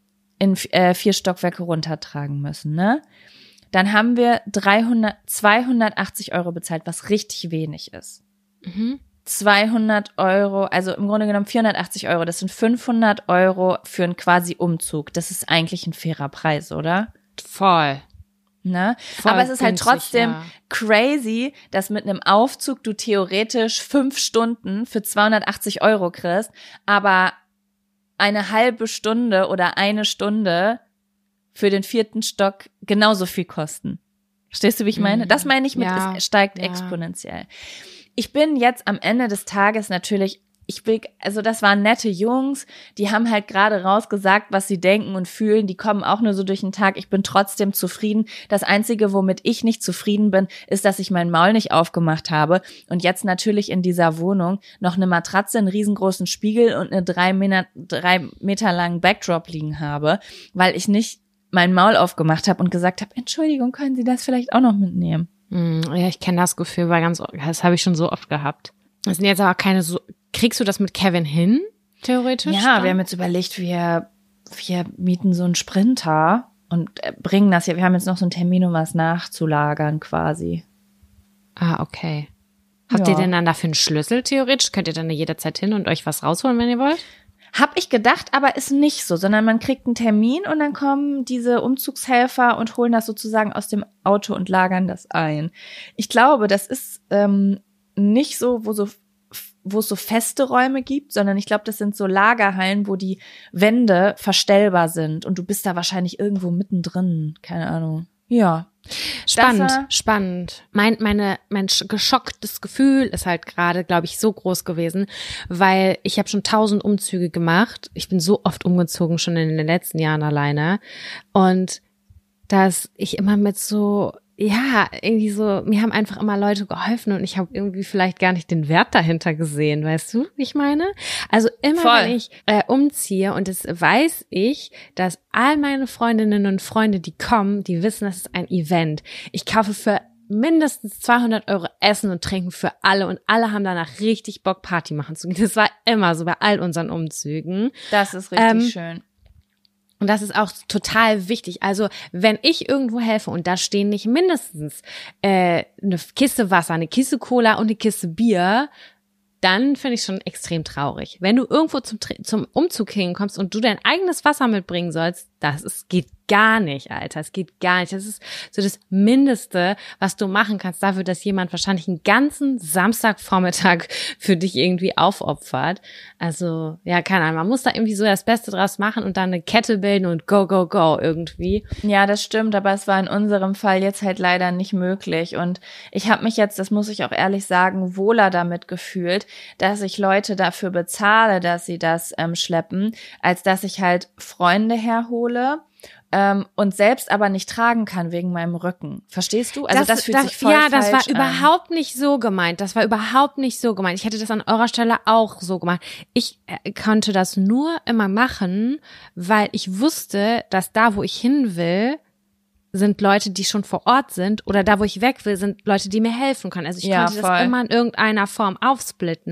in äh, vier Stockwerke runtertragen müssen, ne? Dann haben wir dreihundert, zweihundertachtzig Euro bezahlt, was richtig wenig ist. Mhm. zweihundert Euro, also im Grunde genommen vierhundertachtzig Euro, das sind fünfhundert Euro für einen quasi Umzug. Das ist eigentlich ein fairer Preis, oder? Voll. Ne? Voll Aber es ist halt günstig, trotzdem ja. crazy, dass mit einem Aufzug du theoretisch fünf Stunden für zweihundertachtzig Euro kriegst, aber eine halbe Stunde oder eine Stunde für den vierten Stock genauso viel kosten. Verstehst du, wie ich meine? Das meine ich mit, Ja, es steigt ja. exponentiell. Ich bin jetzt am Ende des Tages natürlich, ich will, also das waren nette Jungs, die haben halt gerade rausgesagt, was sie denken und fühlen, die kommen auch nur so durch den Tag, ich bin trotzdem zufrieden. Das Einzige, womit ich nicht zufrieden bin, ist, dass ich mein Maul nicht aufgemacht habe und jetzt natürlich in dieser Wohnung noch eine Matratze, einen riesengroßen Spiegel und eine drei Meter, drei Meter langen Backdrop liegen habe, weil ich nicht mein Maul aufgemacht habe und gesagt habe, Entschuldigung, können Sie das vielleicht auch noch mitnehmen? Hm, ja, ich kenne das Gefühl, weil ganz, das habe ich schon so oft gehabt. Das sind jetzt aber keine so, kriegst du das mit Kevin hin, theoretisch? Ja, dann? wir haben jetzt überlegt, wir, wir mieten so einen Sprinter und äh, bringen das ja, wir haben jetzt noch so einen Termin, um was nachzulagern quasi. Ah, okay. Habt Ja. ihr denn dann dafür einen Schlüssel, theoretisch? Könnt ihr dann jederzeit hin und euch was rausholen, wenn ihr wollt? Hab ich gedacht, aber ist nicht so, sondern man kriegt einen Termin und dann kommen diese Umzugshelfer und holen das sozusagen aus dem Auto und lagern das ein. Ich glaube, das ist ähm, nicht so, wo so wo es so feste Räume gibt, sondern ich glaube, das sind so Lagerhallen, wo die Wände verstellbar sind und du bist da wahrscheinlich irgendwo mittendrin, keine Ahnung. Ja. Spannend, war- spannend. Mein, meine, mein sch- geschocktes Gefühl ist halt gerade, glaube ich, so groß gewesen, weil ich habe schon tausend Umzüge gemacht. Ich bin so oft umgezogen, schon in den letzten Jahren alleine. Und dass ich immer mit so, ja, irgendwie so, mir haben einfach immer Leute geholfen und ich habe irgendwie vielleicht gar nicht den Wert dahinter gesehen, weißt du, wie ich meine? Also immer, Voll. wenn ich äh, umziehe und das weiß ich, dass all meine Freundinnen und Freunde, die kommen, die wissen, das ist ein Event. Ich kaufe für mindestens zweihundert Euro Essen und Trinken für alle und alle haben danach richtig Bock, Party machen zu gehen. Das war immer so bei all unseren Umzügen. Das ist richtig Ähm, schön. Und das ist auch total wichtig. Also wenn ich irgendwo helfe und da stehen nicht mindestens äh, eine Kiste Wasser, eine Kiste Cola und eine Kiste Bier, dann finde ich schon extrem traurig. Wenn du irgendwo zum, zum Umzug hinkommst und du dein eigenes Wasser mitbringen sollst, das ist, geht gar nicht, Alter. Es geht gar nicht. Das ist so das Mindeste, was du machen kannst dafür, dass jemand wahrscheinlich einen ganzen Samstagvormittag für dich irgendwie aufopfert. Also, ja, keine Ahnung. Man muss da irgendwie so das Beste draus machen und dann eine Kette bilden und go, go, go irgendwie. Ja, das stimmt, aber es war in unserem Fall jetzt halt leider nicht möglich. Und ich habe mich jetzt, das muss ich auch ehrlich sagen, wohler damit gefühlt, dass ich Leute dafür bezahle, dass sie das ähm, schleppen, als dass ich halt Freunde herhole ähm, und selbst aber nicht tragen kann wegen meinem Rücken. Verstehst du? Also das, das fühlt das, sich voll ja, falsch das war an. überhaupt nicht so gemeint. Das war überhaupt nicht so gemeint. Ich hätte das an eurer Stelle auch so gemacht. Ich äh, konnte das nur immer machen, weil ich wusste, dass da, wo ich hin will, sind Leute, die schon vor Ort sind, oder da, wo ich weg will, sind Leute, die mir helfen können. Also ich Ja, konnte voll. das immer in irgendeiner Form aufsplitten.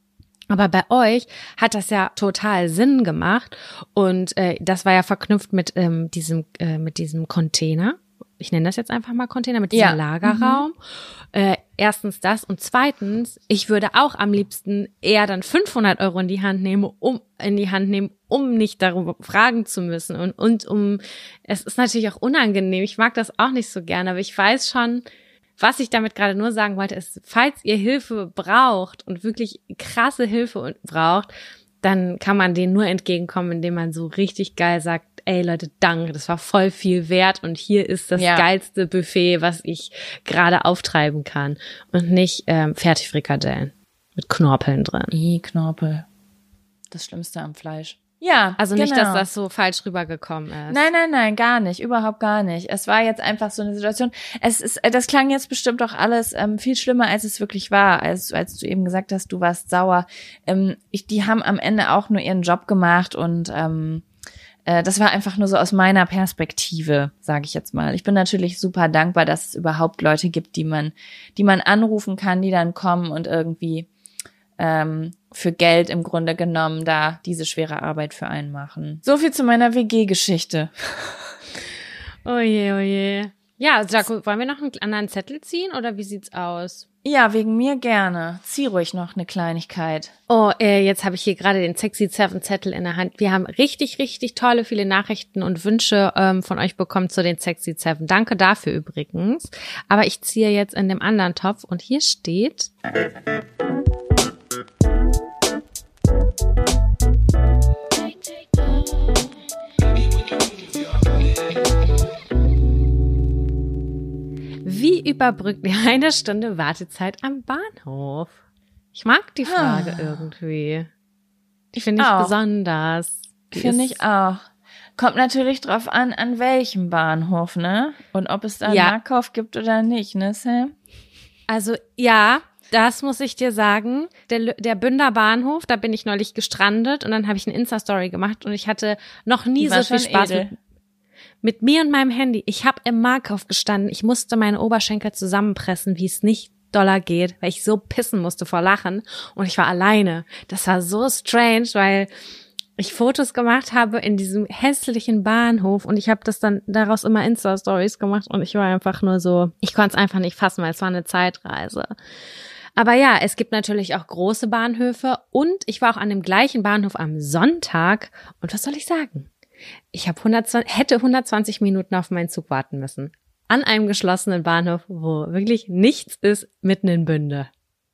Aber bei euch hat das ja total Sinn gemacht und äh, das war ja verknüpft mit ähm, diesem äh, mit diesem Container. Ich nenne das jetzt einfach mal Container, mit diesem Ja. Lagerraum. Mhm. Äh, erstens das und zweitens, ich würde auch am liebsten eher dann fünfhundert Euro in die Hand nehmen, um in die Hand nehmen, um nicht darüber fragen zu müssen und und um. Es ist natürlich auch unangenehm. Ich mag das auch nicht so gerne, aber ich weiß schon. Was ich damit gerade nur sagen wollte, ist, falls ihr Hilfe braucht und wirklich krasse Hilfe braucht, dann kann man denen nur entgegenkommen, indem man so richtig geil sagt, ey Leute, danke, das war voll viel wert und hier ist das Ja. geilste Buffet, was ich gerade auftreiben kann. Und nicht ähm, Fertigfrikadellen mit Knorpeln drin. I, Knorpel. Das Schlimmste am Fleisch. Ja, Also nicht, genau. dass das so falsch rübergekommen ist. Nein, nein, nein, gar nicht, überhaupt gar nicht. Es war jetzt einfach so eine Situation. Es ist, das klang jetzt bestimmt auch alles ähm, viel schlimmer, als es wirklich war, als als du eben gesagt hast, du warst sauer. Ähm, ich, die haben am Ende auch nur ihren Job gemacht und ähm, äh, das war einfach nur so aus meiner Perspektive, sage ich jetzt mal. Ich bin natürlich super dankbar, dass es überhaupt Leute gibt, die man, die man anrufen kann, die dann kommen und irgendwie ähm, für Geld im Grunde genommen da diese schwere Arbeit für einen machen. So viel zu meiner W G-Geschichte. Oh je, oh je. Ja, Jaco, wollen wir noch einen anderen Zettel ziehen oder wie sieht's aus? Ja, wegen mir gerne. Zieh ruhig noch eine Kleinigkeit. Oh, äh, jetzt habe ich hier gerade den Sexy Seven Zettel in der Hand. Wir haben richtig, richtig tolle, viele Nachrichten und Wünsche ähm, von euch bekommen zu den Sexy Seven. Danke dafür übrigens. Aber ich ziehe jetzt in dem anderen Topf und hier steht... Wie überbrückt ihr eine Stunde Wartezeit am Bahnhof? Ich mag die Frage Ah. irgendwie. Die finde ich auch. besonders. Die Finde ist- ich auch. Kommt natürlich drauf an, an welchem Bahnhof, ne? Und ob es da einen Ja. Marktkauf gibt oder nicht, ne, Sam? Also ja, das muss ich dir sagen. Der, der Bünder Bahnhof, da bin ich neulich gestrandet und dann habe ich eine Insta-Story gemacht und ich hatte noch nie Die so war viel schon Spaß edel. mit, mit mir und meinem Handy. Ich habe im Marktkauf gestanden. Ich musste meine Oberschenkel zusammenpressen, wie es nicht doller geht, weil ich so pissen musste vor Lachen und ich war alleine. Das war so strange, weil ich Fotos gemacht habe in diesem hässlichen Bahnhof und ich habe das dann daraus immer Insta-Stories gemacht und ich war einfach nur so, ich konnte es einfach nicht fassen, weil es war eine Zeitreise. Aber ja, es gibt natürlich auch große Bahnhöfe und ich war auch an dem gleichen Bahnhof am Sonntag und was soll ich sagen? Ich habe hundertzwanzig, hätte hundertzwanzig Minuten auf meinen Zug warten müssen. An einem geschlossenen Bahnhof, wo wirklich nichts ist, mitten in Bünde.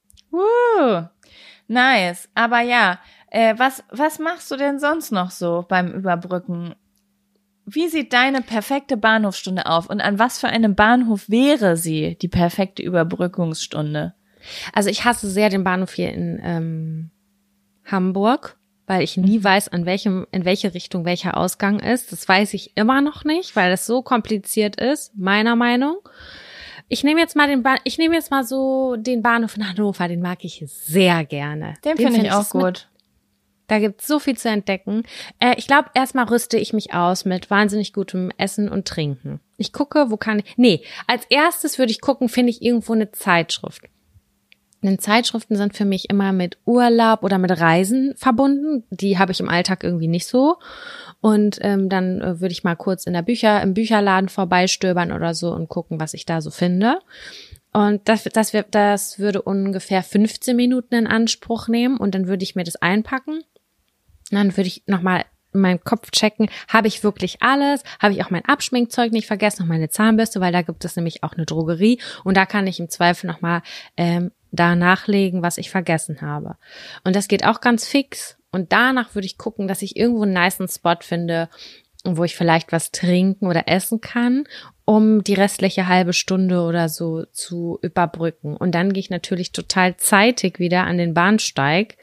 Uh, nice. Aber ja, äh, was, was machst du denn sonst noch so beim Überbrücken? Wie sieht deine perfekte Bahnhofsstunde auf? Und an was für einem Bahnhof wäre sie, die perfekte Überbrückungsstunde? Also ich hasse sehr den Bahnhof hier in ähm, Hamburg, weil ich nie weiß, an welchem, in welche Richtung welcher Ausgang ist. Das weiß ich immer noch nicht, weil es so kompliziert ist, meiner Meinung. Ich nehme jetzt mal den Bahn, ich nehme jetzt mal so den Bahnhof in Hannover, den mag ich sehr gerne. Den finde ich auch ist mit- gut. Da gibt's so viel zu entdecken. Äh, ich glaube, erstmal rüste ich mich aus mit wahnsinnig gutem Essen und Trinken. Ich gucke, wo kann ich... Nee, als erstes würde ich gucken, finde ich irgendwo eine Zeitschrift. Denn Zeitschriften sind für mich immer mit Urlaub oder mit Reisen verbunden. Die habe ich im Alltag irgendwie nicht so. Und ähm, dann äh, würde ich mal kurz in der Bücher, im Bücherladen vorbeistöbern oder so und gucken, was ich da so finde. Und das, das, wär, das würde ungefähr fünfzehn Minuten in Anspruch nehmen und dann würde ich mir das einpacken. Und dann würde ich nochmal in meinem Kopf checken, habe ich wirklich alles? Habe ich auch mein Abschminkzeug nicht vergessen, noch meine Zahnbürste, weil da gibt es nämlich auch eine Drogerie und da kann ich im Zweifel nochmal ähm, da nachlegen, was ich vergessen habe. Und das geht auch ganz fix und danach würde ich gucken, dass ich irgendwo einen nicen Spot finde, wo ich vielleicht was trinken oder essen kann, um die restliche halbe Stunde oder so zu überbrücken. Und dann gehe ich natürlich total zeitig wieder an den Bahnsteig,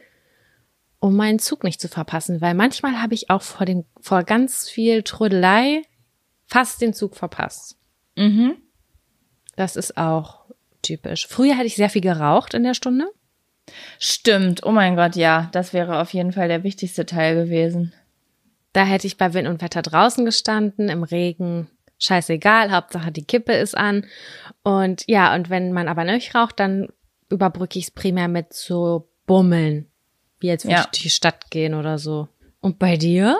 um meinen Zug nicht zu verpassen, weil manchmal habe ich auch vor dem, vor ganz viel Trödelei fast den Zug verpasst. Mhm. Das ist auch typisch. Früher hatte ich sehr viel geraucht in der Stunde. Stimmt, oh mein Gott, ja, das wäre auf jeden Fall der wichtigste Teil gewesen. Da hätte ich bei Wind und Wetter draußen gestanden, im Regen, scheißegal, Hauptsache die Kippe ist an. Und ja, und wenn man aber nicht raucht, dann überbrücke ich es primär mit so Bummeln. Wie jetzt würde Ja. ich durch die Stadt gehen oder so. Und bei dir?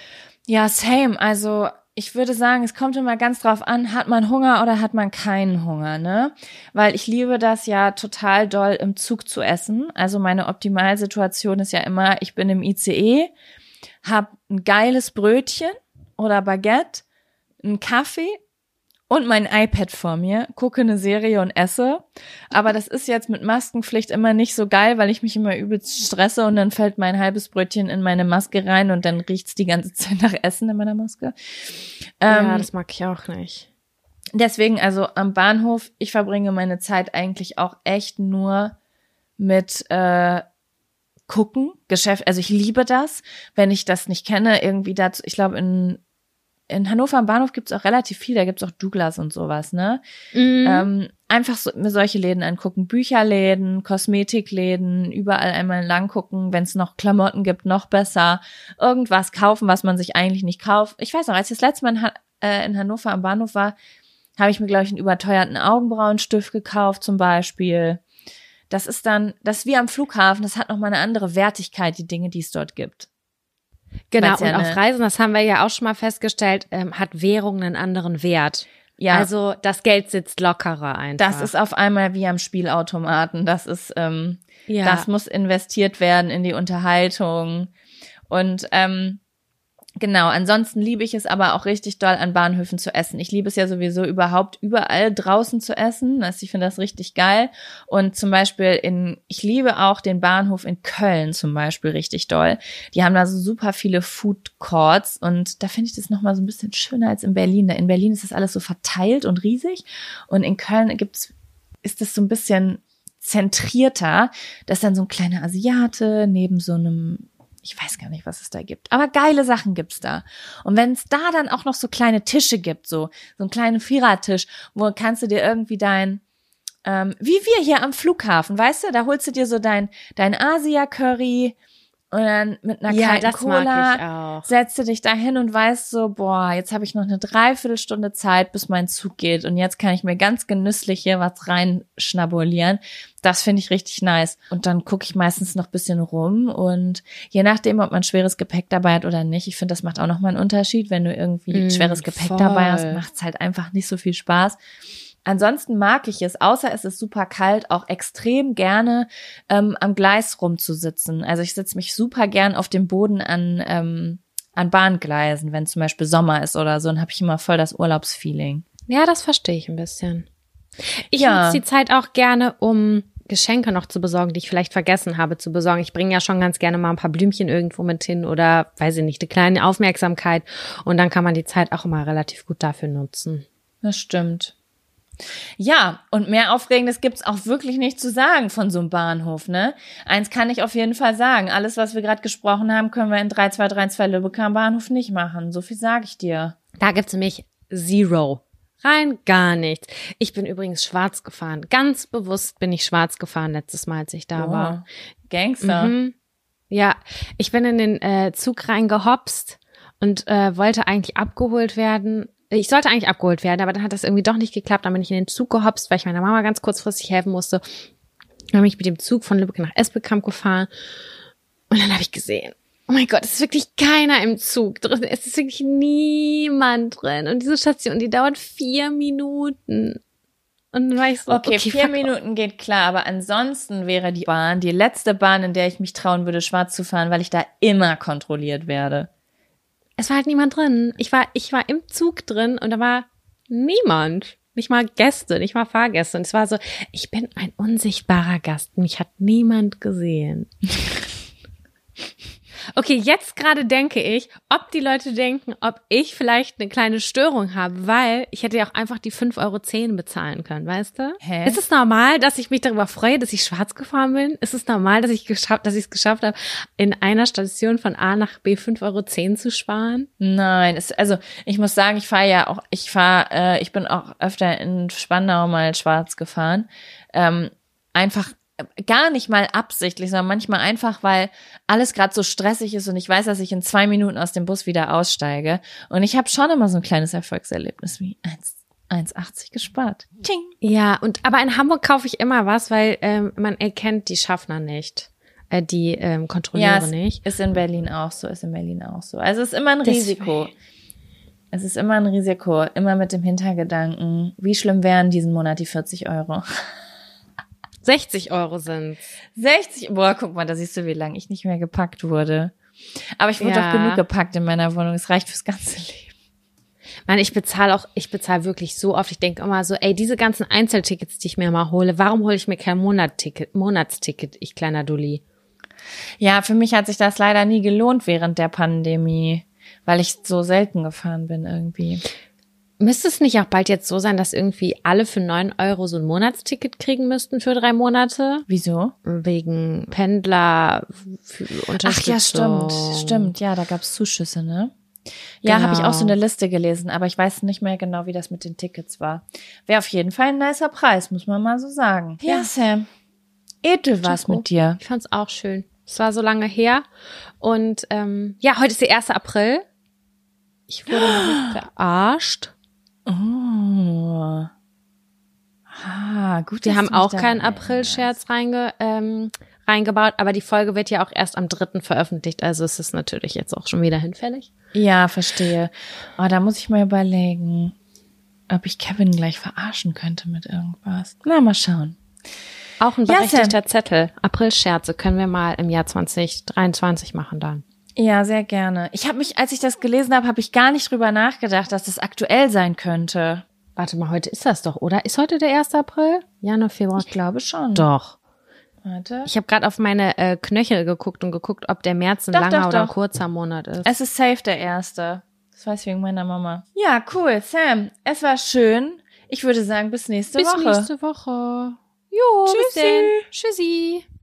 Ja, same. Also ich würde sagen, es kommt immer ganz drauf an, hat man Hunger oder hat man keinen Hunger, ne? Weil ich liebe das ja total doll im Zug zu essen. Also meine Optimalsituation ist ja immer, ich bin im I C E, hab ein geiles Brötchen oder Baguette, einen Kaffee und mein iPad vor mir, gucke eine Serie und esse. Aber das ist jetzt mit Maskenpflicht immer nicht so geil, weil ich mich immer übelst stresse und dann fällt mein halbes Brötchen in meine Maske rein und dann riecht's die ganze Zeit nach Essen in meiner Maske. Ja, Ähm, das mag ich auch nicht. deswegen, also am Bahnhof, ich verbringe meine Zeit eigentlich auch echt nur mit äh, gucken, Geschäft, also ich liebe das, wenn ich das nicht kenne, irgendwie dazu, ich glaube in In Hannover am Bahnhof gibt's auch relativ viel, da gibt's auch Douglas und sowas, ne? Mhm. Ähm, einfach so, mir solche Läden angucken, Bücherläden, Kosmetikläden, überall einmal lang gucken, wenn es noch Klamotten gibt, noch besser. Irgendwas kaufen, was man sich eigentlich nicht kauft. Ich weiß noch, als ich das letzte Mal in, ha- äh, in Hannover am Bahnhof war, habe ich mir, glaube ich, einen überteuerten Augenbrauenstift gekauft zum Beispiel. Das ist dann, das ist wie am Flughafen, das hat nochmal eine andere Wertigkeit, die Dinge, die es dort gibt. Genau, Weil's und ja auf eine- Reisen, das haben wir ja auch schon mal festgestellt, ähm, hat Währung einen anderen Wert. Ja. Also das Geld sitzt lockerer einfach. Das ist auf einmal wie am Spielautomaten. Das ist, ähm, Ja. das muss investiert werden in die Unterhaltung. Und ähm, genau, ansonsten liebe ich es aber auch richtig doll, an Bahnhöfen zu essen. Ich liebe es ja sowieso überhaupt überall draußen zu essen. Also ich finde das richtig geil. Und zum Beispiel in, ich liebe auch den Bahnhof in Köln zum Beispiel richtig doll. Die haben da so super viele Food Courts und da finde ich das nochmal so ein bisschen schöner als in Berlin. Da in Berlin ist das alles so verteilt und riesig und in Köln gibt's, ist das so ein bisschen zentrierter. Da ist dann so ein kleiner Asiate neben so einem, ich weiß gar nicht, was es da gibt. Aber geile Sachen gibt's da. Und wenn es da dann auch noch so kleine Tische gibt, so so einen kleinen Vierertisch, wo kannst du dir irgendwie dein, ähm, wie wir hier am Flughafen, weißt du, da holst du dir so dein dein Asia-Curry und dann mit einer Ja, kalten das mag Cola ich auch. setzt du dich da hin und weißt so, boah, jetzt habe ich noch eine Dreiviertelstunde Zeit, bis mein Zug geht und jetzt kann ich mir ganz genüsslich hier was reinschnabulieren. Das finde ich richtig nice. Und dann gucke ich meistens noch ein bisschen rum und je nachdem, ob man schweres Gepäck dabei hat oder nicht, ich finde, das macht auch nochmal einen Unterschied. Wenn du irgendwie Mm, schweres Gepäck voll. dabei hast, macht's halt einfach nicht so viel Spaß. Ansonsten mag ich es, außer es ist super kalt, auch extrem gerne ähm, am Gleis rumzusitzen. Also ich sitze mich super gern auf dem Boden an ähm, an Bahngleisen, wenn zum Beispiel Sommer ist oder so, dann habe ich immer voll das Urlaubsfeeling. Ja, das verstehe ich ein bisschen. Ich Ja. nutze die Zeit auch gerne, um Geschenke noch zu besorgen, die ich vielleicht vergessen habe zu besorgen. Ich bringe ja schon ganz gerne mal ein paar Blümchen irgendwo mit hin oder, weiß ich nicht, eine kleine Aufmerksamkeit. Und dann kann man die Zeit auch immer relativ gut dafür nutzen. Das stimmt. Ja, und mehr Aufregendes gibt's auch wirklich nicht zu sagen von so einem Bahnhof, ne? Eins kann ich auf jeden Fall sagen. Alles, was wir gerade gesprochen haben, können wir in drei zwei drei zwei Lübeck am Bahnhof nicht machen. So viel sage ich dir. Da gibt's nämlich Zero. Rein gar nichts. Ich bin übrigens schwarz gefahren. Ganz bewusst bin ich schwarz gefahren letztes Mal, als ich da Oh, war. Gangster. Mhm. Ja, ich bin in den äh, Zug reingehopst und äh, wollte eigentlich abgeholt werden. Ich sollte eigentlich abgeholt werden, aber dann hat das irgendwie doch nicht geklappt. Dann bin ich in den Zug gehopst, weil ich meiner Mama ganz kurzfristig helfen musste. Dann bin ich mit dem Zug von Lübeck nach Espelkamp gefahren und dann habe ich gesehen, oh mein Gott, es ist wirklich keiner im Zug drin. Es ist wirklich niemand drin. Und diese Station, die dauert vier Minuten. Und dann war ich so, Okay, okay, vier fuck. Minuten geht klar, aber ansonsten wäre die Bahn die letzte Bahn, in der ich mich trauen würde, schwarz zu fahren, weil ich da immer kontrolliert werde. Es war halt niemand drin. Ich war, ich war im Zug drin und da war niemand. Nicht mal Gäste, nicht mal Fahrgäste. Und es war so, ich bin ein unsichtbarer Gast. Mich hat niemand gesehen. Okay, jetzt gerade denke ich, ob die Leute denken, ob ich vielleicht eine kleine Störung habe, weil ich hätte ja auch einfach die fünf Euro zehn bezahlen können, weißt du? Hä? Ist es normal, dass ich mich darüber freue, dass ich schwarz gefahren bin? Ist es normal, dass ich geschafft, dass ich es geschafft habe, in einer Station von A nach B fünf Euro zehn zu sparen? Nein, es, also ich muss sagen, ich fahre ja auch, ich fahre, äh, ich bin auch öfter in Spandau mal schwarz gefahren. Ähm, einfach gar nicht mal absichtlich, sondern manchmal einfach, weil alles gerade so stressig ist und ich weiß, dass ich in zwei Minuten aus dem Bus wieder aussteige. Und ich habe schon immer so ein kleines Erfolgserlebnis wie eins achtzig gespart. Ting. Ja, und aber in Hamburg kaufe ich immer was, weil ähm, man erkennt die Schaffner nicht, äh, die ähm, Kontrolleure Ja, es nicht. ist in Berlin auch so, ist in Berlin auch so. Also es ist immer ein Deswegen. Risiko. Es ist immer ein Risiko, immer mit dem Hintergedanken, wie schlimm wären diesen Monat die vierzig Euro? sechzig Euro sind's. sechzig, boah, guck mal, da siehst du, wie lange ich nicht mehr gepackt wurde. Aber ich wurde Ja. doch genug gepackt in meiner Wohnung. Es reicht fürs ganze Leben. Mann, ich bezahle auch, ich bezahle wirklich so oft. Ich denke immer so, ey, diese ganzen Einzeltickets, die ich mir mal hole, warum hole ich mir kein Monatsticket, Monatsticket, ich kleiner Dulli? Ja, für mich hat sich das leider nie gelohnt während der Pandemie, weil ich so selten gefahren bin irgendwie. Müsste es nicht auch bald jetzt so sein, dass irgendwie alle für neun Euro so ein Monatsticket kriegen müssten für drei Monate? Wieso? Wegen Pendler, für Ach Unterstützung. ja, stimmt, stimmt. Ja, da gab's Zuschüsse, ne? Ja, Genau. habe ich auch so eine Liste gelesen, aber ich weiß nicht mehr genau, wie das mit den Tickets war. Wäre auf jeden Fall ein nicer Preis, muss man mal so sagen. Ja, Ja. Sam. Edel war's Jaco. mit dir. Ich fand's auch schön. Es war so lange her. Und ähm, ja, heute ist der erste April. Ich wurde noch nicht verarscht. Oh. Ah, gut. Wir dass haben du mich auch daran keinen erinnerst. April-Scherz reinge, ähm, reingebaut, aber die Folge wird ja auch erst am dritten veröffentlicht, also es ist natürlich jetzt auch schon wieder hinfällig. Ja, verstehe. Oh, da muss ich mal überlegen, ob ich Kevin gleich verarschen könnte mit irgendwas. Na, mal schauen. Auch ein Ja, berechtigter Zettel. April-Scherze können wir mal im Jahr zwanzig dreiundzwanzig machen dann. Ja, sehr gerne. Ich habe mich, als ich das gelesen habe, habe ich gar nicht drüber nachgedacht, dass das aktuell sein könnte. Warte mal, heute ist das doch, oder? Ist heute der erste April? Januar, Februar? Ich glaube schon. Doch. Warte. Ich habe gerade auf meine äh, Knöchel geguckt und geguckt, ob der März ein Doch, langer doch, oder ein doch. kurzer Monat ist. Es ist safe der erste. Das weiß ich wegen meiner Mama. Ja, cool. Sam, es war schön. Ich würde sagen, bis nächste Bis Woche. nächste Woche. Jo, bis Tschüssi. denn. Tschüssi.